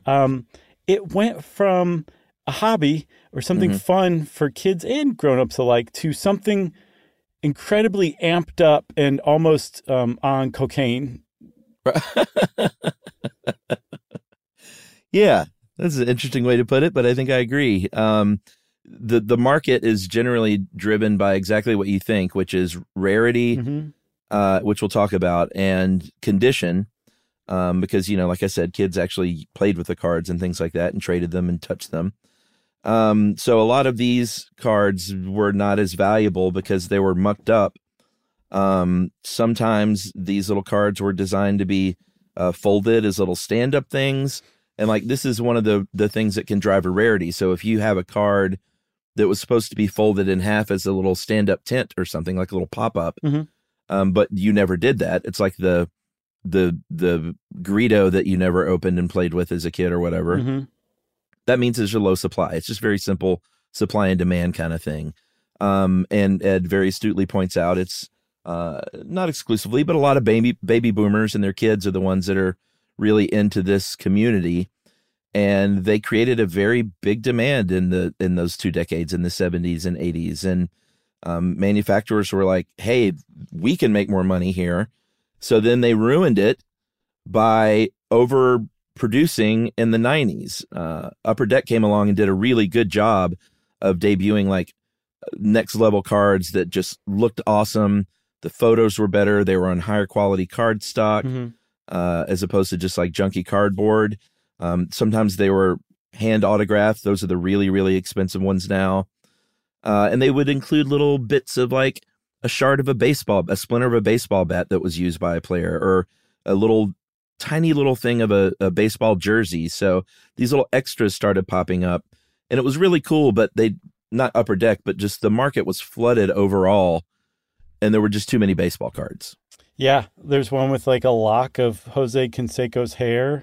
it went from a hobby or something fun for kids and grownups alike to something incredibly amped up and almost on cocaine. Yeah, that's an interesting way to put it, but I think I agree. The market is generally driven by exactly what you think, which is rarity, which we'll talk about, and condition, because, like I said, kids actually played with the cards and things like that and traded them and touched them. So a lot of these cards were not as valuable because they were mucked up. Sometimes these little cards were designed to be folded as little stand-up things. And like, this is one of the things that can drive a rarity. So if you have a card that was supposed to be folded in half as a little stand-up tent or something, like a little pop-up, but you never did that. It's like the Greedo that you never opened and played with as a kid or whatever. That means there's a low supply. It's just very simple supply and demand kind of thing. And Ed very astutely points out it's not exclusively, but a lot of baby boomers and their kids are the ones that are really into this community. And they created a very big demand in those 2 decades, in the 70s and 80s. And manufacturers were like, hey, we can make more money here. So then they ruined it by overproducing in the 90s. Upper Deck came along and did a really good job of debuting like next level cards that just looked awesome. The photos were better. They were on higher quality card stock, as opposed to just like junky cardboard. Sometimes they were hand autographed. Those are the really, really expensive ones now. And they would include little bits of like a shard of a splinter of a baseball bat that was used by a player, or a little tiny little thing of a baseball jersey. So these little extras started popping up, and it was really cool, but not Upper Deck, but just the market was flooded overall, and there were just too many baseball cards. Yeah, there's one with like a lock of Jose Canseco's hair.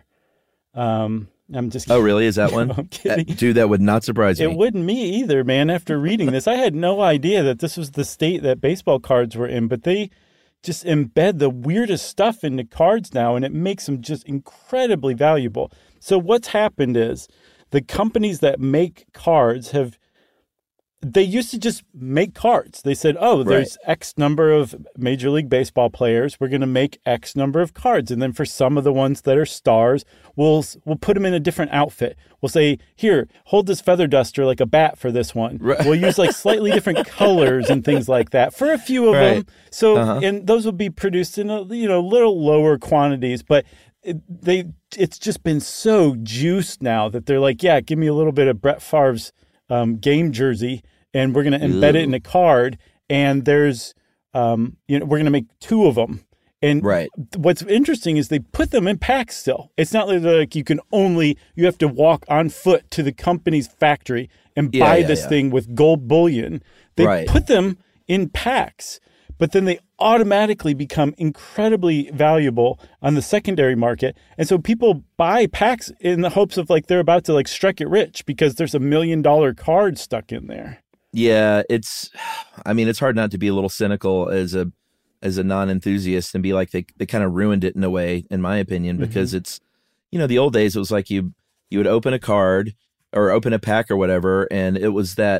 I'm just kidding. Oh, really? Is that one? I'm kidding. Dude, that would not surprise me. It wouldn't me either, man. After reading this, I had no idea that this was the state that baseball cards were in, but they just embed the weirdest stuff into cards now, and it makes them just incredibly valuable. So what's happened is the companies that make cards they used to just make cards. They said, there's X number of Major League Baseball players. We're going to make X number of cards. And then for some of the ones that are stars, we'll put them in a different outfit. We'll say, here, hold this feather duster like a bat for this one. Right. We'll use like slightly different colors and things like that for a few of them. So, and those will be produced in little lower quantities, but it's just been so juiced now that they're like, yeah, give me a little bit of Brett Favre's game jersey, and we're going to embed it in a card, and there's we're going to make 2 of them. And what's interesting is they put them in packs still. It's not like you have to walk on foot to the company's factory and buy this thing with gold bullion. They put them in packs, but then they automatically become incredibly valuable on the secondary market. And so people buy packs in the hopes of like they're about to like strike it rich because there's $1 million card stuck in there. Yeah, it's hard not to be a little cynical as a non-enthusiast and be like they kind of ruined it in a way, in my opinion, because it's, the old days it was like you would open a card or open a pack or whatever, and it was that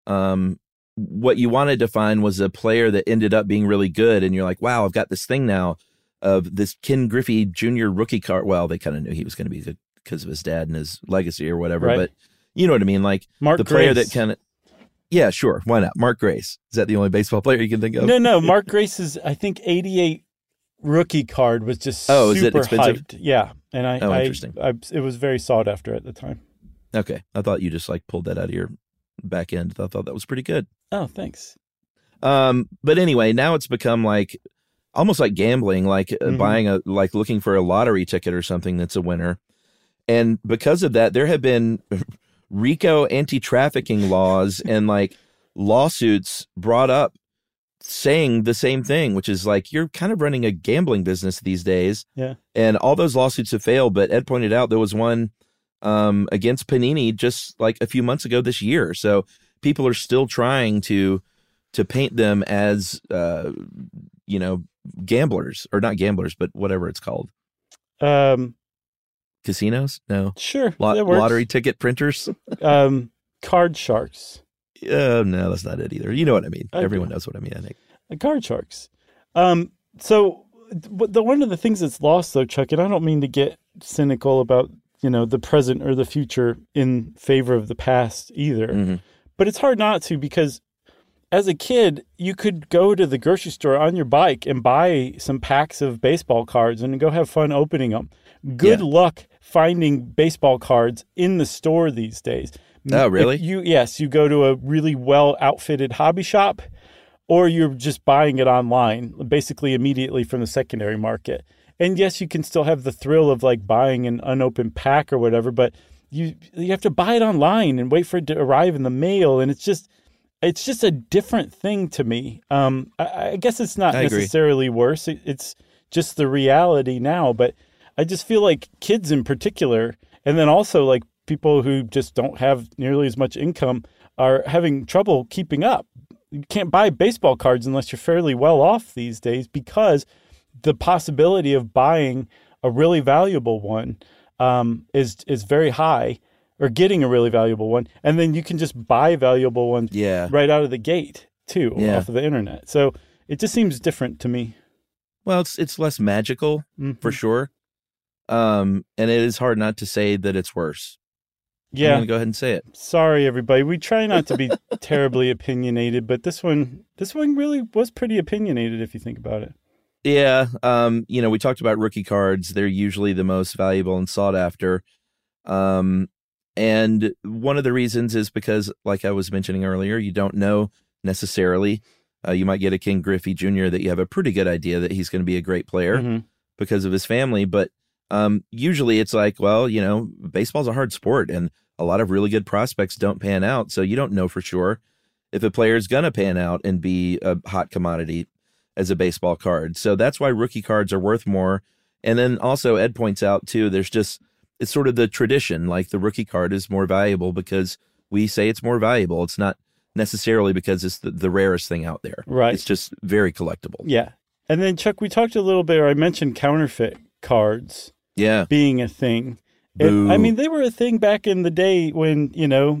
what you wanted to find was a player that ended up being really good, and you're like, wow, I've got this thing now of this Ken Griffey Jr. rookie card. Well, they kind of knew he was going to be good because of his dad and his legacy or whatever, but you know what I mean? Like Mark the Grace. Player that kind of, yeah, sure, why not? Mark Grace. Is that the only baseball player you can think of? No, Mark Grace's, I think, 88 rookie card was just super is it expensive? hyped. Yeah, and interesting. It was very sought after at the time. Okay, I thought you just like pulled that out of your back end. I thought that was pretty good. Oh, thanks. But anyway, now it's become like almost like gambling, like buying looking for a lottery ticket or something that's a winner. And because of that, there have been RICO anti-trafficking laws and like lawsuits brought up saying the same thing, which is like, you're kind of running a gambling business these days. Yeah. And all those lawsuits have failed. But Ed pointed out there was one against Panini just like a few months ago this year. So people are still trying to paint them as, gamblers, or not gamblers, but whatever it's called. Casinos? No. Sure. Lottery ticket printers? Card sharks. No, that's not it either. You know what I mean. Everyone knows what I mean, I think. The card sharks. So one of the things that's lost, though, Chuck, and I don't mean to get cynical about, the present or the future in favor of the past either, but it's hard not to, because as a kid, you could go to the grocery store on your bike and buy some packs of baseball cards and go have fun opening them. Good luck finding baseball cards in the store these days. Oh, really? You go to a really well-outfitted hobby shop, or you're just buying it online, basically immediately from the secondary market. And yes, you can still have the thrill of like buying an unopened pack or whatever, but you have to buy it online and wait for it to arrive in the mail, and it's just a different thing to me. I guess it's not necessarily worse. It's just the reality now, but I just feel like kids in particular, and then also like people who just don't have nearly as much income, are having trouble keeping up. You can't buy baseball cards unless you're fairly well off these days, because the possibility of buying a really valuable one is very high, or getting a really valuable one. And then you can just buy valuable ones right out of the gate too, off of the internet. So it just seems different to me. Well, it's less magical for sure. And it is hard not to say that it's worse. Yeah. I'm going to go ahead and say it. Sorry, everybody. We try not to be terribly opinionated, but this one really was pretty opinionated if you think about it. Yeah. We talked about rookie cards. They're usually the most valuable and sought after. And one of the reasons is because, like I was mentioning earlier, you don't know necessarily. You might get a King Griffey Jr. that you have a pretty good idea that he's going to be a great player because of his family. But usually it's like, well, baseball's a hard sport and a lot of really good prospects don't pan out. So you don't know for sure if a player is going to pan out and be a hot commodity as a baseball card. So that's why rookie cards are worth more. And then also Ed points out too, it's sort of the tradition, like the rookie card is more valuable because we say it's more valuable. It's not necessarily because it's the rarest thing out there. Right. It's just very collectible. Yeah. And then Chuck, we talked a little bit, or I mentioned counterfeit cards being a thing. I mean, they were a thing back in the day when,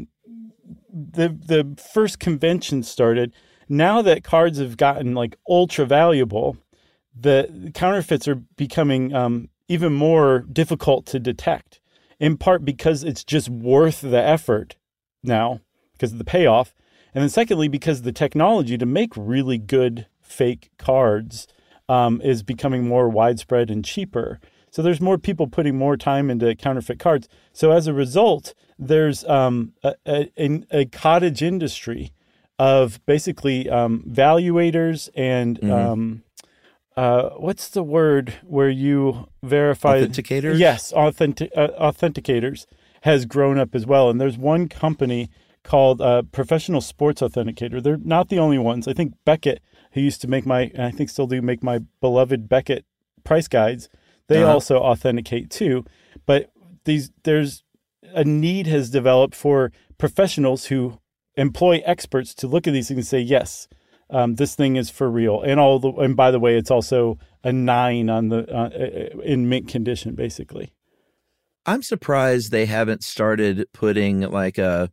the first convention started. Now that cards have gotten like ultra valuable, the counterfeits are becoming even more difficult to detect, in part because it's just worth the effort now because of the payoff. And then secondly, because the technology to make really good fake cards is becoming more widespread and cheaper. So there's more people putting more time into counterfeit cards. So as a result, there's a cottage industry of basically valuators and what's the word where you verify? Authenticators? Yes, authenticators has grown up as well. And there's one company called Professional Sports Authenticator. They're not the only ones. I think Beckett, who used to make I think still do make my beloved Beckett price guides, they also authenticate too. But there's a need has developed for professionals who employ experts to look at these things and say, yes, this thing is for real. And by the way, it's also a 9 on the in mint condition, basically. I'm surprised they haven't started putting like a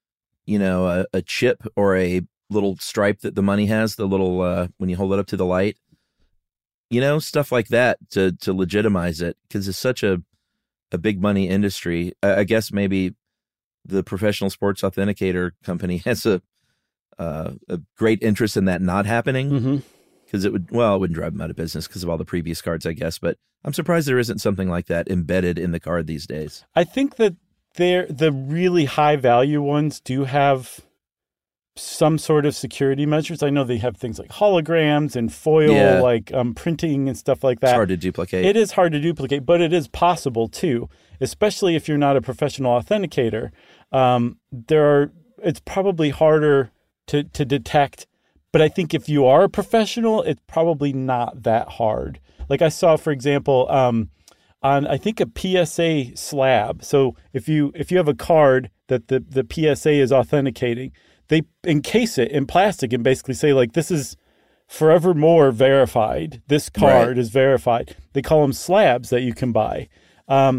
chip or a little stripe that the money has, the little when you hold it up to the light, stuff like that to legitimize it, because it's such a big money industry. I guess maybe the Professional Sports Authenticator company has a great interest in that not happening, because it wouldn't drive them out of business because of all the previous cards, I guess. But I'm surprised there isn't something like that embedded in the card these days. I think that the really high value ones do have some sort of security measures. I know they have things like holograms and foil, like printing and stuff like that. It's hard to duplicate. It is hard to duplicate, but it is possible too, especially if you're not a professional authenticator. It's probably harder to detect, but I think if you are a professional, it's probably not that hard. Like I saw, for example, on I think a PSA slab. So if you have a card that the PSA is authenticating, they encase it in plastic and basically say, like, this is forevermore verified. This card is verified. They call them slabs that you can buy.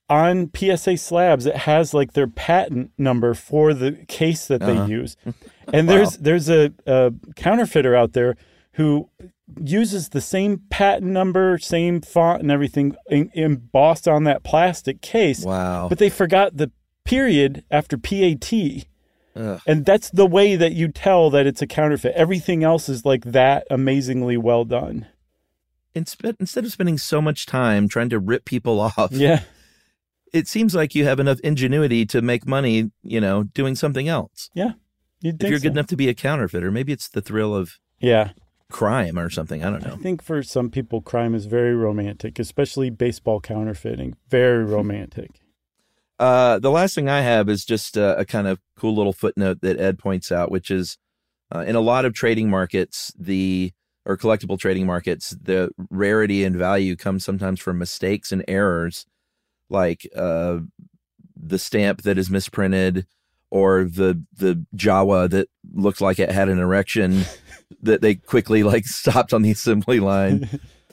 on PSA slabs, it has like their patent number for the case that they use. And there's a counterfeiter out there who uses the same patent number, same font and everything embossed on that plastic case. Wow. But they forgot the period after PAT. Ugh. And that's the way that you tell that it's a counterfeit. Everything else is like that amazingly well done. Instead of spending so much time trying to rip people off, it seems like you have enough ingenuity to make money, doing something else. Yeah. If you're good enough to be a counterfeiter, maybe it's the thrill of crime or something. I don't know. I think for some people, crime is very romantic, especially baseball counterfeiting. Very romantic. The last thing I have is just a kind of cool little footnote that Ed points out, which is in a lot of trading markets, or collectible trading markets, the rarity and value comes sometimes from mistakes and errors, like the stamp that is misprinted, or the Jawa that looked like it had an erection that they quickly stopped on the assembly line.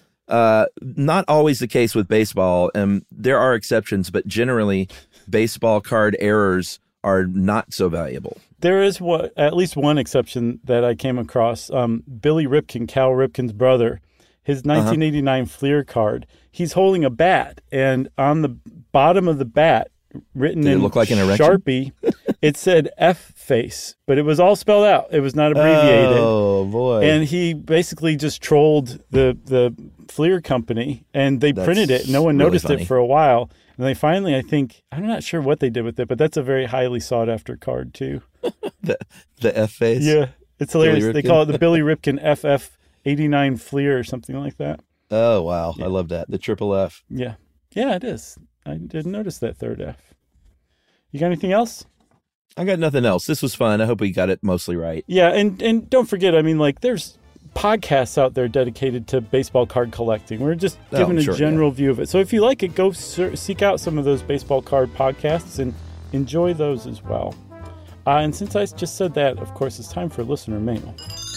Not always the case with baseball. There are exceptions, but generally baseball card errors are not so valuable. There is at least one exception that I came across. Billy Ripken, Cal Ripken's brother, his 1989 Fleer card, he's holding a bat, and on the bottom of the bat, written in look like an erection? Sharpie, it said F face, but it was all spelled out. It was not abbreviated. Oh, boy. And he basically just trolled the Fleer company, and they printed it. No one noticed it for a while. And they finally, I'm not sure what they did with it, but that's a very highly sought after card too. the F face? Yeah. It's hilarious. They call it the Billy Ripken FF89 Fleer or something like that. Oh, wow. Yeah. I love that. The triple F. Yeah. Yeah, it is. I didn't notice that third F. You got anything else? I got nothing else. This was fun. I hope we got it mostly right. Yeah, and don't forget, there's podcasts out there dedicated to baseball card collecting. We're just giving a general view of it. So if you like it, go seek out some of those baseball card podcasts and enjoy those as well. And since I just said that, of course, it's time for listener mail.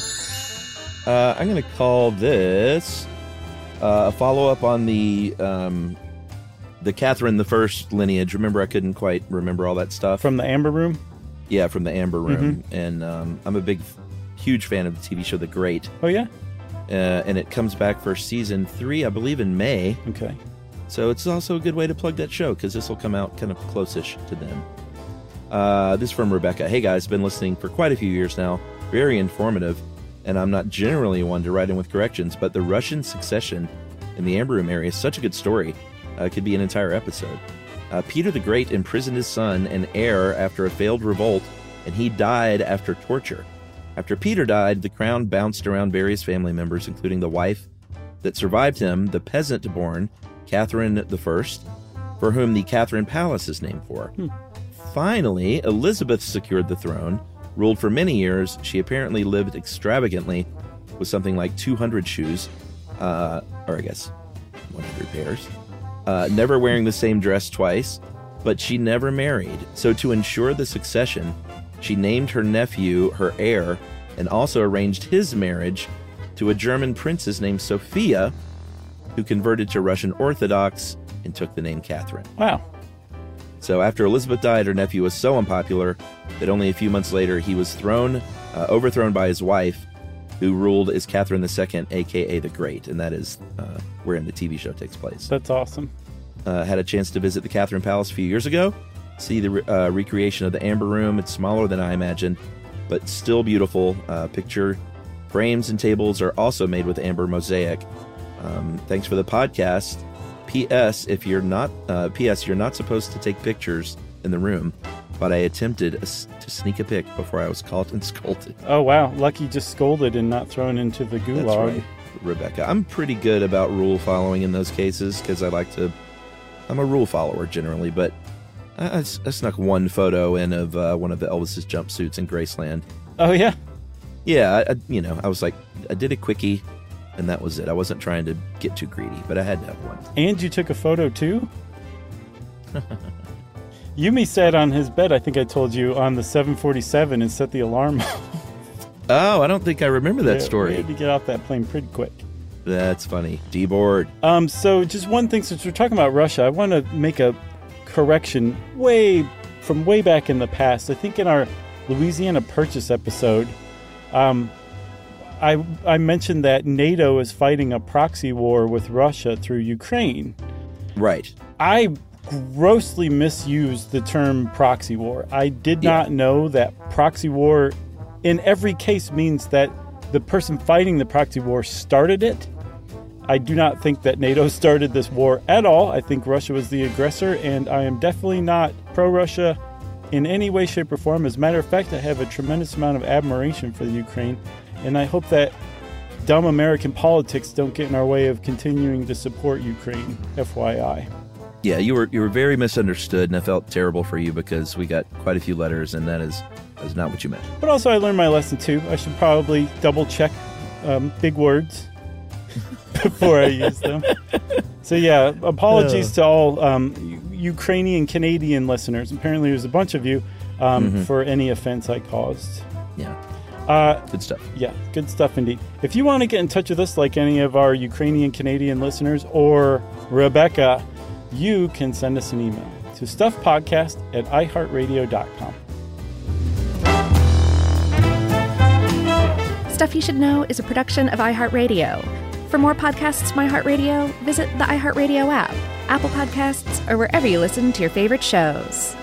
I'm going to call this a follow-up on the Catherine I lineage. Remember, I couldn't quite remember all that stuff. From the Amber Room? Yeah, from the Amber Room. Mm-hmm. And I'm a huge fan of the TV show The Great. Oh, yeah? And it comes back for season 3, I believe, in May. Okay. So it's also a good way to plug that show, because this will come out kind of close-ish to them. This is from Rebecca. Hey, guys, been listening for quite a few years now. Very informative. And I'm not generally one to write in with corrections, but the Russian succession in the Amber Room area is such a good story. Could be an entire episode. Peter the Great imprisoned his son and heir after a failed revolt, and he died after torture. After Peter died, the crown bounced around various family members, including the wife that survived him, the peasant-born Catherine I, for whom the Catherine Palace is named for. Finally, Elizabeth secured the throne, ruled for many years. She apparently lived extravagantly with something like 200 shoes, or I guess 100 pairs. Never wearing the same dress twice, but she never married. So to ensure the succession, she named her nephew her heir and also arranged his marriage to a German princess named Sophia, who converted to Russian Orthodox and took the name Catherine. Wow. So after Elizabeth died, her nephew was so unpopular that only a few months later he was overthrown by his wife, who ruled as Catherine II, a.k.a. the Great, and that is wherein the TV show takes place. That's awesome. Had a chance to visit the Catherine Palace a few years ago, see the recreation of the Amber Room. It's smaller than I imagined, but still beautiful. Picture frames and tables are also made with amber mosaic. Thanks for the podcast. P.S. You're not supposed to take pictures in the room, but I attempted to sneak a pic before I was caught and scolded. Oh, wow. Lucky just scolded and not thrown into the gulag. That's right, Rebecca. I'm pretty good about rule following in those cases, because I'm a rule follower generally, but I snuck one photo in of one of the Elvis's jumpsuits in Graceland. Oh, yeah? Yeah, I was like, I did a quickie, and that was it. I wasn't trying to get too greedy, but I had to have one. And you took a photo, too? Yumi sat on his bed, I think I told you, on the 747 and set the alarm off. Oh, I don't think I remember that story. We had to get off that plane pretty quick. That's funny. D-board. So just one thing, since we're talking about Russia, I want to make a correction from way back in the past. I think in our Louisiana Purchase episode, I mentioned that NATO is fighting a proxy war with Russia through Ukraine. Right. I grossly misused the term proxy war. I did not know that proxy war in every case means that the person fighting the proxy war started it. I do not think that NATO started this war at all. I think Russia was the aggressor, and I am definitely not pro-Russia in any way, shape, or form. As a matter of fact, I have a tremendous amount of admiration for the Ukraine, and I hope that dumb American politics don't get in our way of continuing to support Ukraine, FYI. Yeah, you were very misunderstood, and I felt terrible for you because we got quite a few letters, and that is not what you meant. But also, I learned my lesson, too. I should probably double-check big words before I use them. So, yeah, apologies to all Ukrainian Canadian listeners. Apparently, there's a bunch of you for any offense I caused. Yeah. Good stuff. Yeah, good stuff indeed. If you want to get in touch with us like any of our Ukrainian Canadian listeners or Rebecca, you can send us an email to stuffpodcast@iheartradio.com. Stuff You Should Know is a production of iHeartRadio. For more podcasts from iHeartRadio, visit the iHeartRadio app, Apple Podcasts, or wherever you listen to your favorite shows.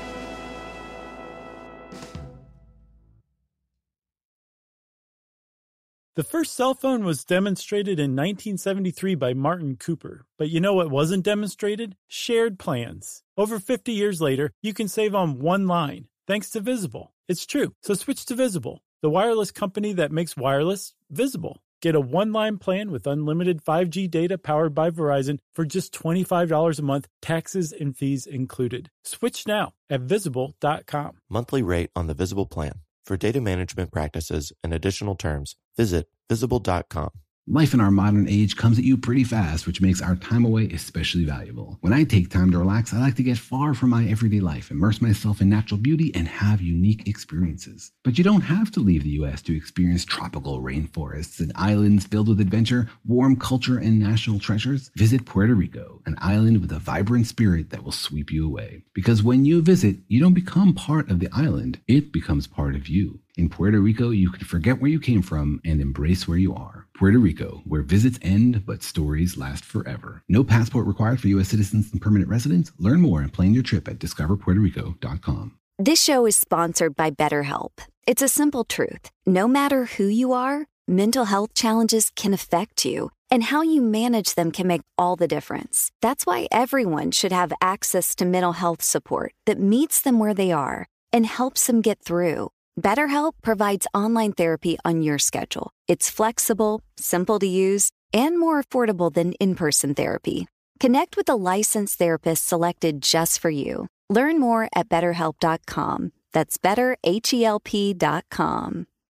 The first cell phone was demonstrated in 1973 by Martin Cooper. But you know what wasn't demonstrated? Shared plans. Over 50 years later, you can save on one line, thanks to Visible. It's true. So switch to Visible, the wireless company that makes wireless visible. Get a one-line plan with unlimited 5G data powered by Verizon for just $25 a month, taxes and fees included. Switch now at Visible.com. Monthly rate on the Visible plan. For data management practices and additional terms, visit Visible.com. Life in our modern age comes at you pretty fast, which makes our time away especially valuable. When I take time to relax, I like to get far from my everyday life, immerse myself in natural beauty, and have unique experiences. But you don't have to leave the U.S. to experience tropical rainforests and islands filled with adventure, warm culture, and national treasures. Visit Puerto Rico, an island with a vibrant spirit that will sweep you away. Because when you visit, you don't become part of the island, it becomes part of you. In Puerto Rico, you can forget where you came from and embrace where you are. Puerto Rico, where visits end, but stories last forever. No passport required for U.S. citizens and permanent residents. Learn more and plan your trip at discoverpuertorico.com. This show is sponsored by BetterHelp. It's a simple truth. No matter who you are, mental health challenges can affect you, and how you manage them can make all the difference. That's why everyone should have access to mental health support that meets them where they are and helps them get through. BetterHelp provides online therapy on your schedule. It's flexible, simple to use, and more affordable than in-person therapy. Connect with a licensed therapist selected just for you. Learn more at BetterHelp.com. That's BetterHelp.com.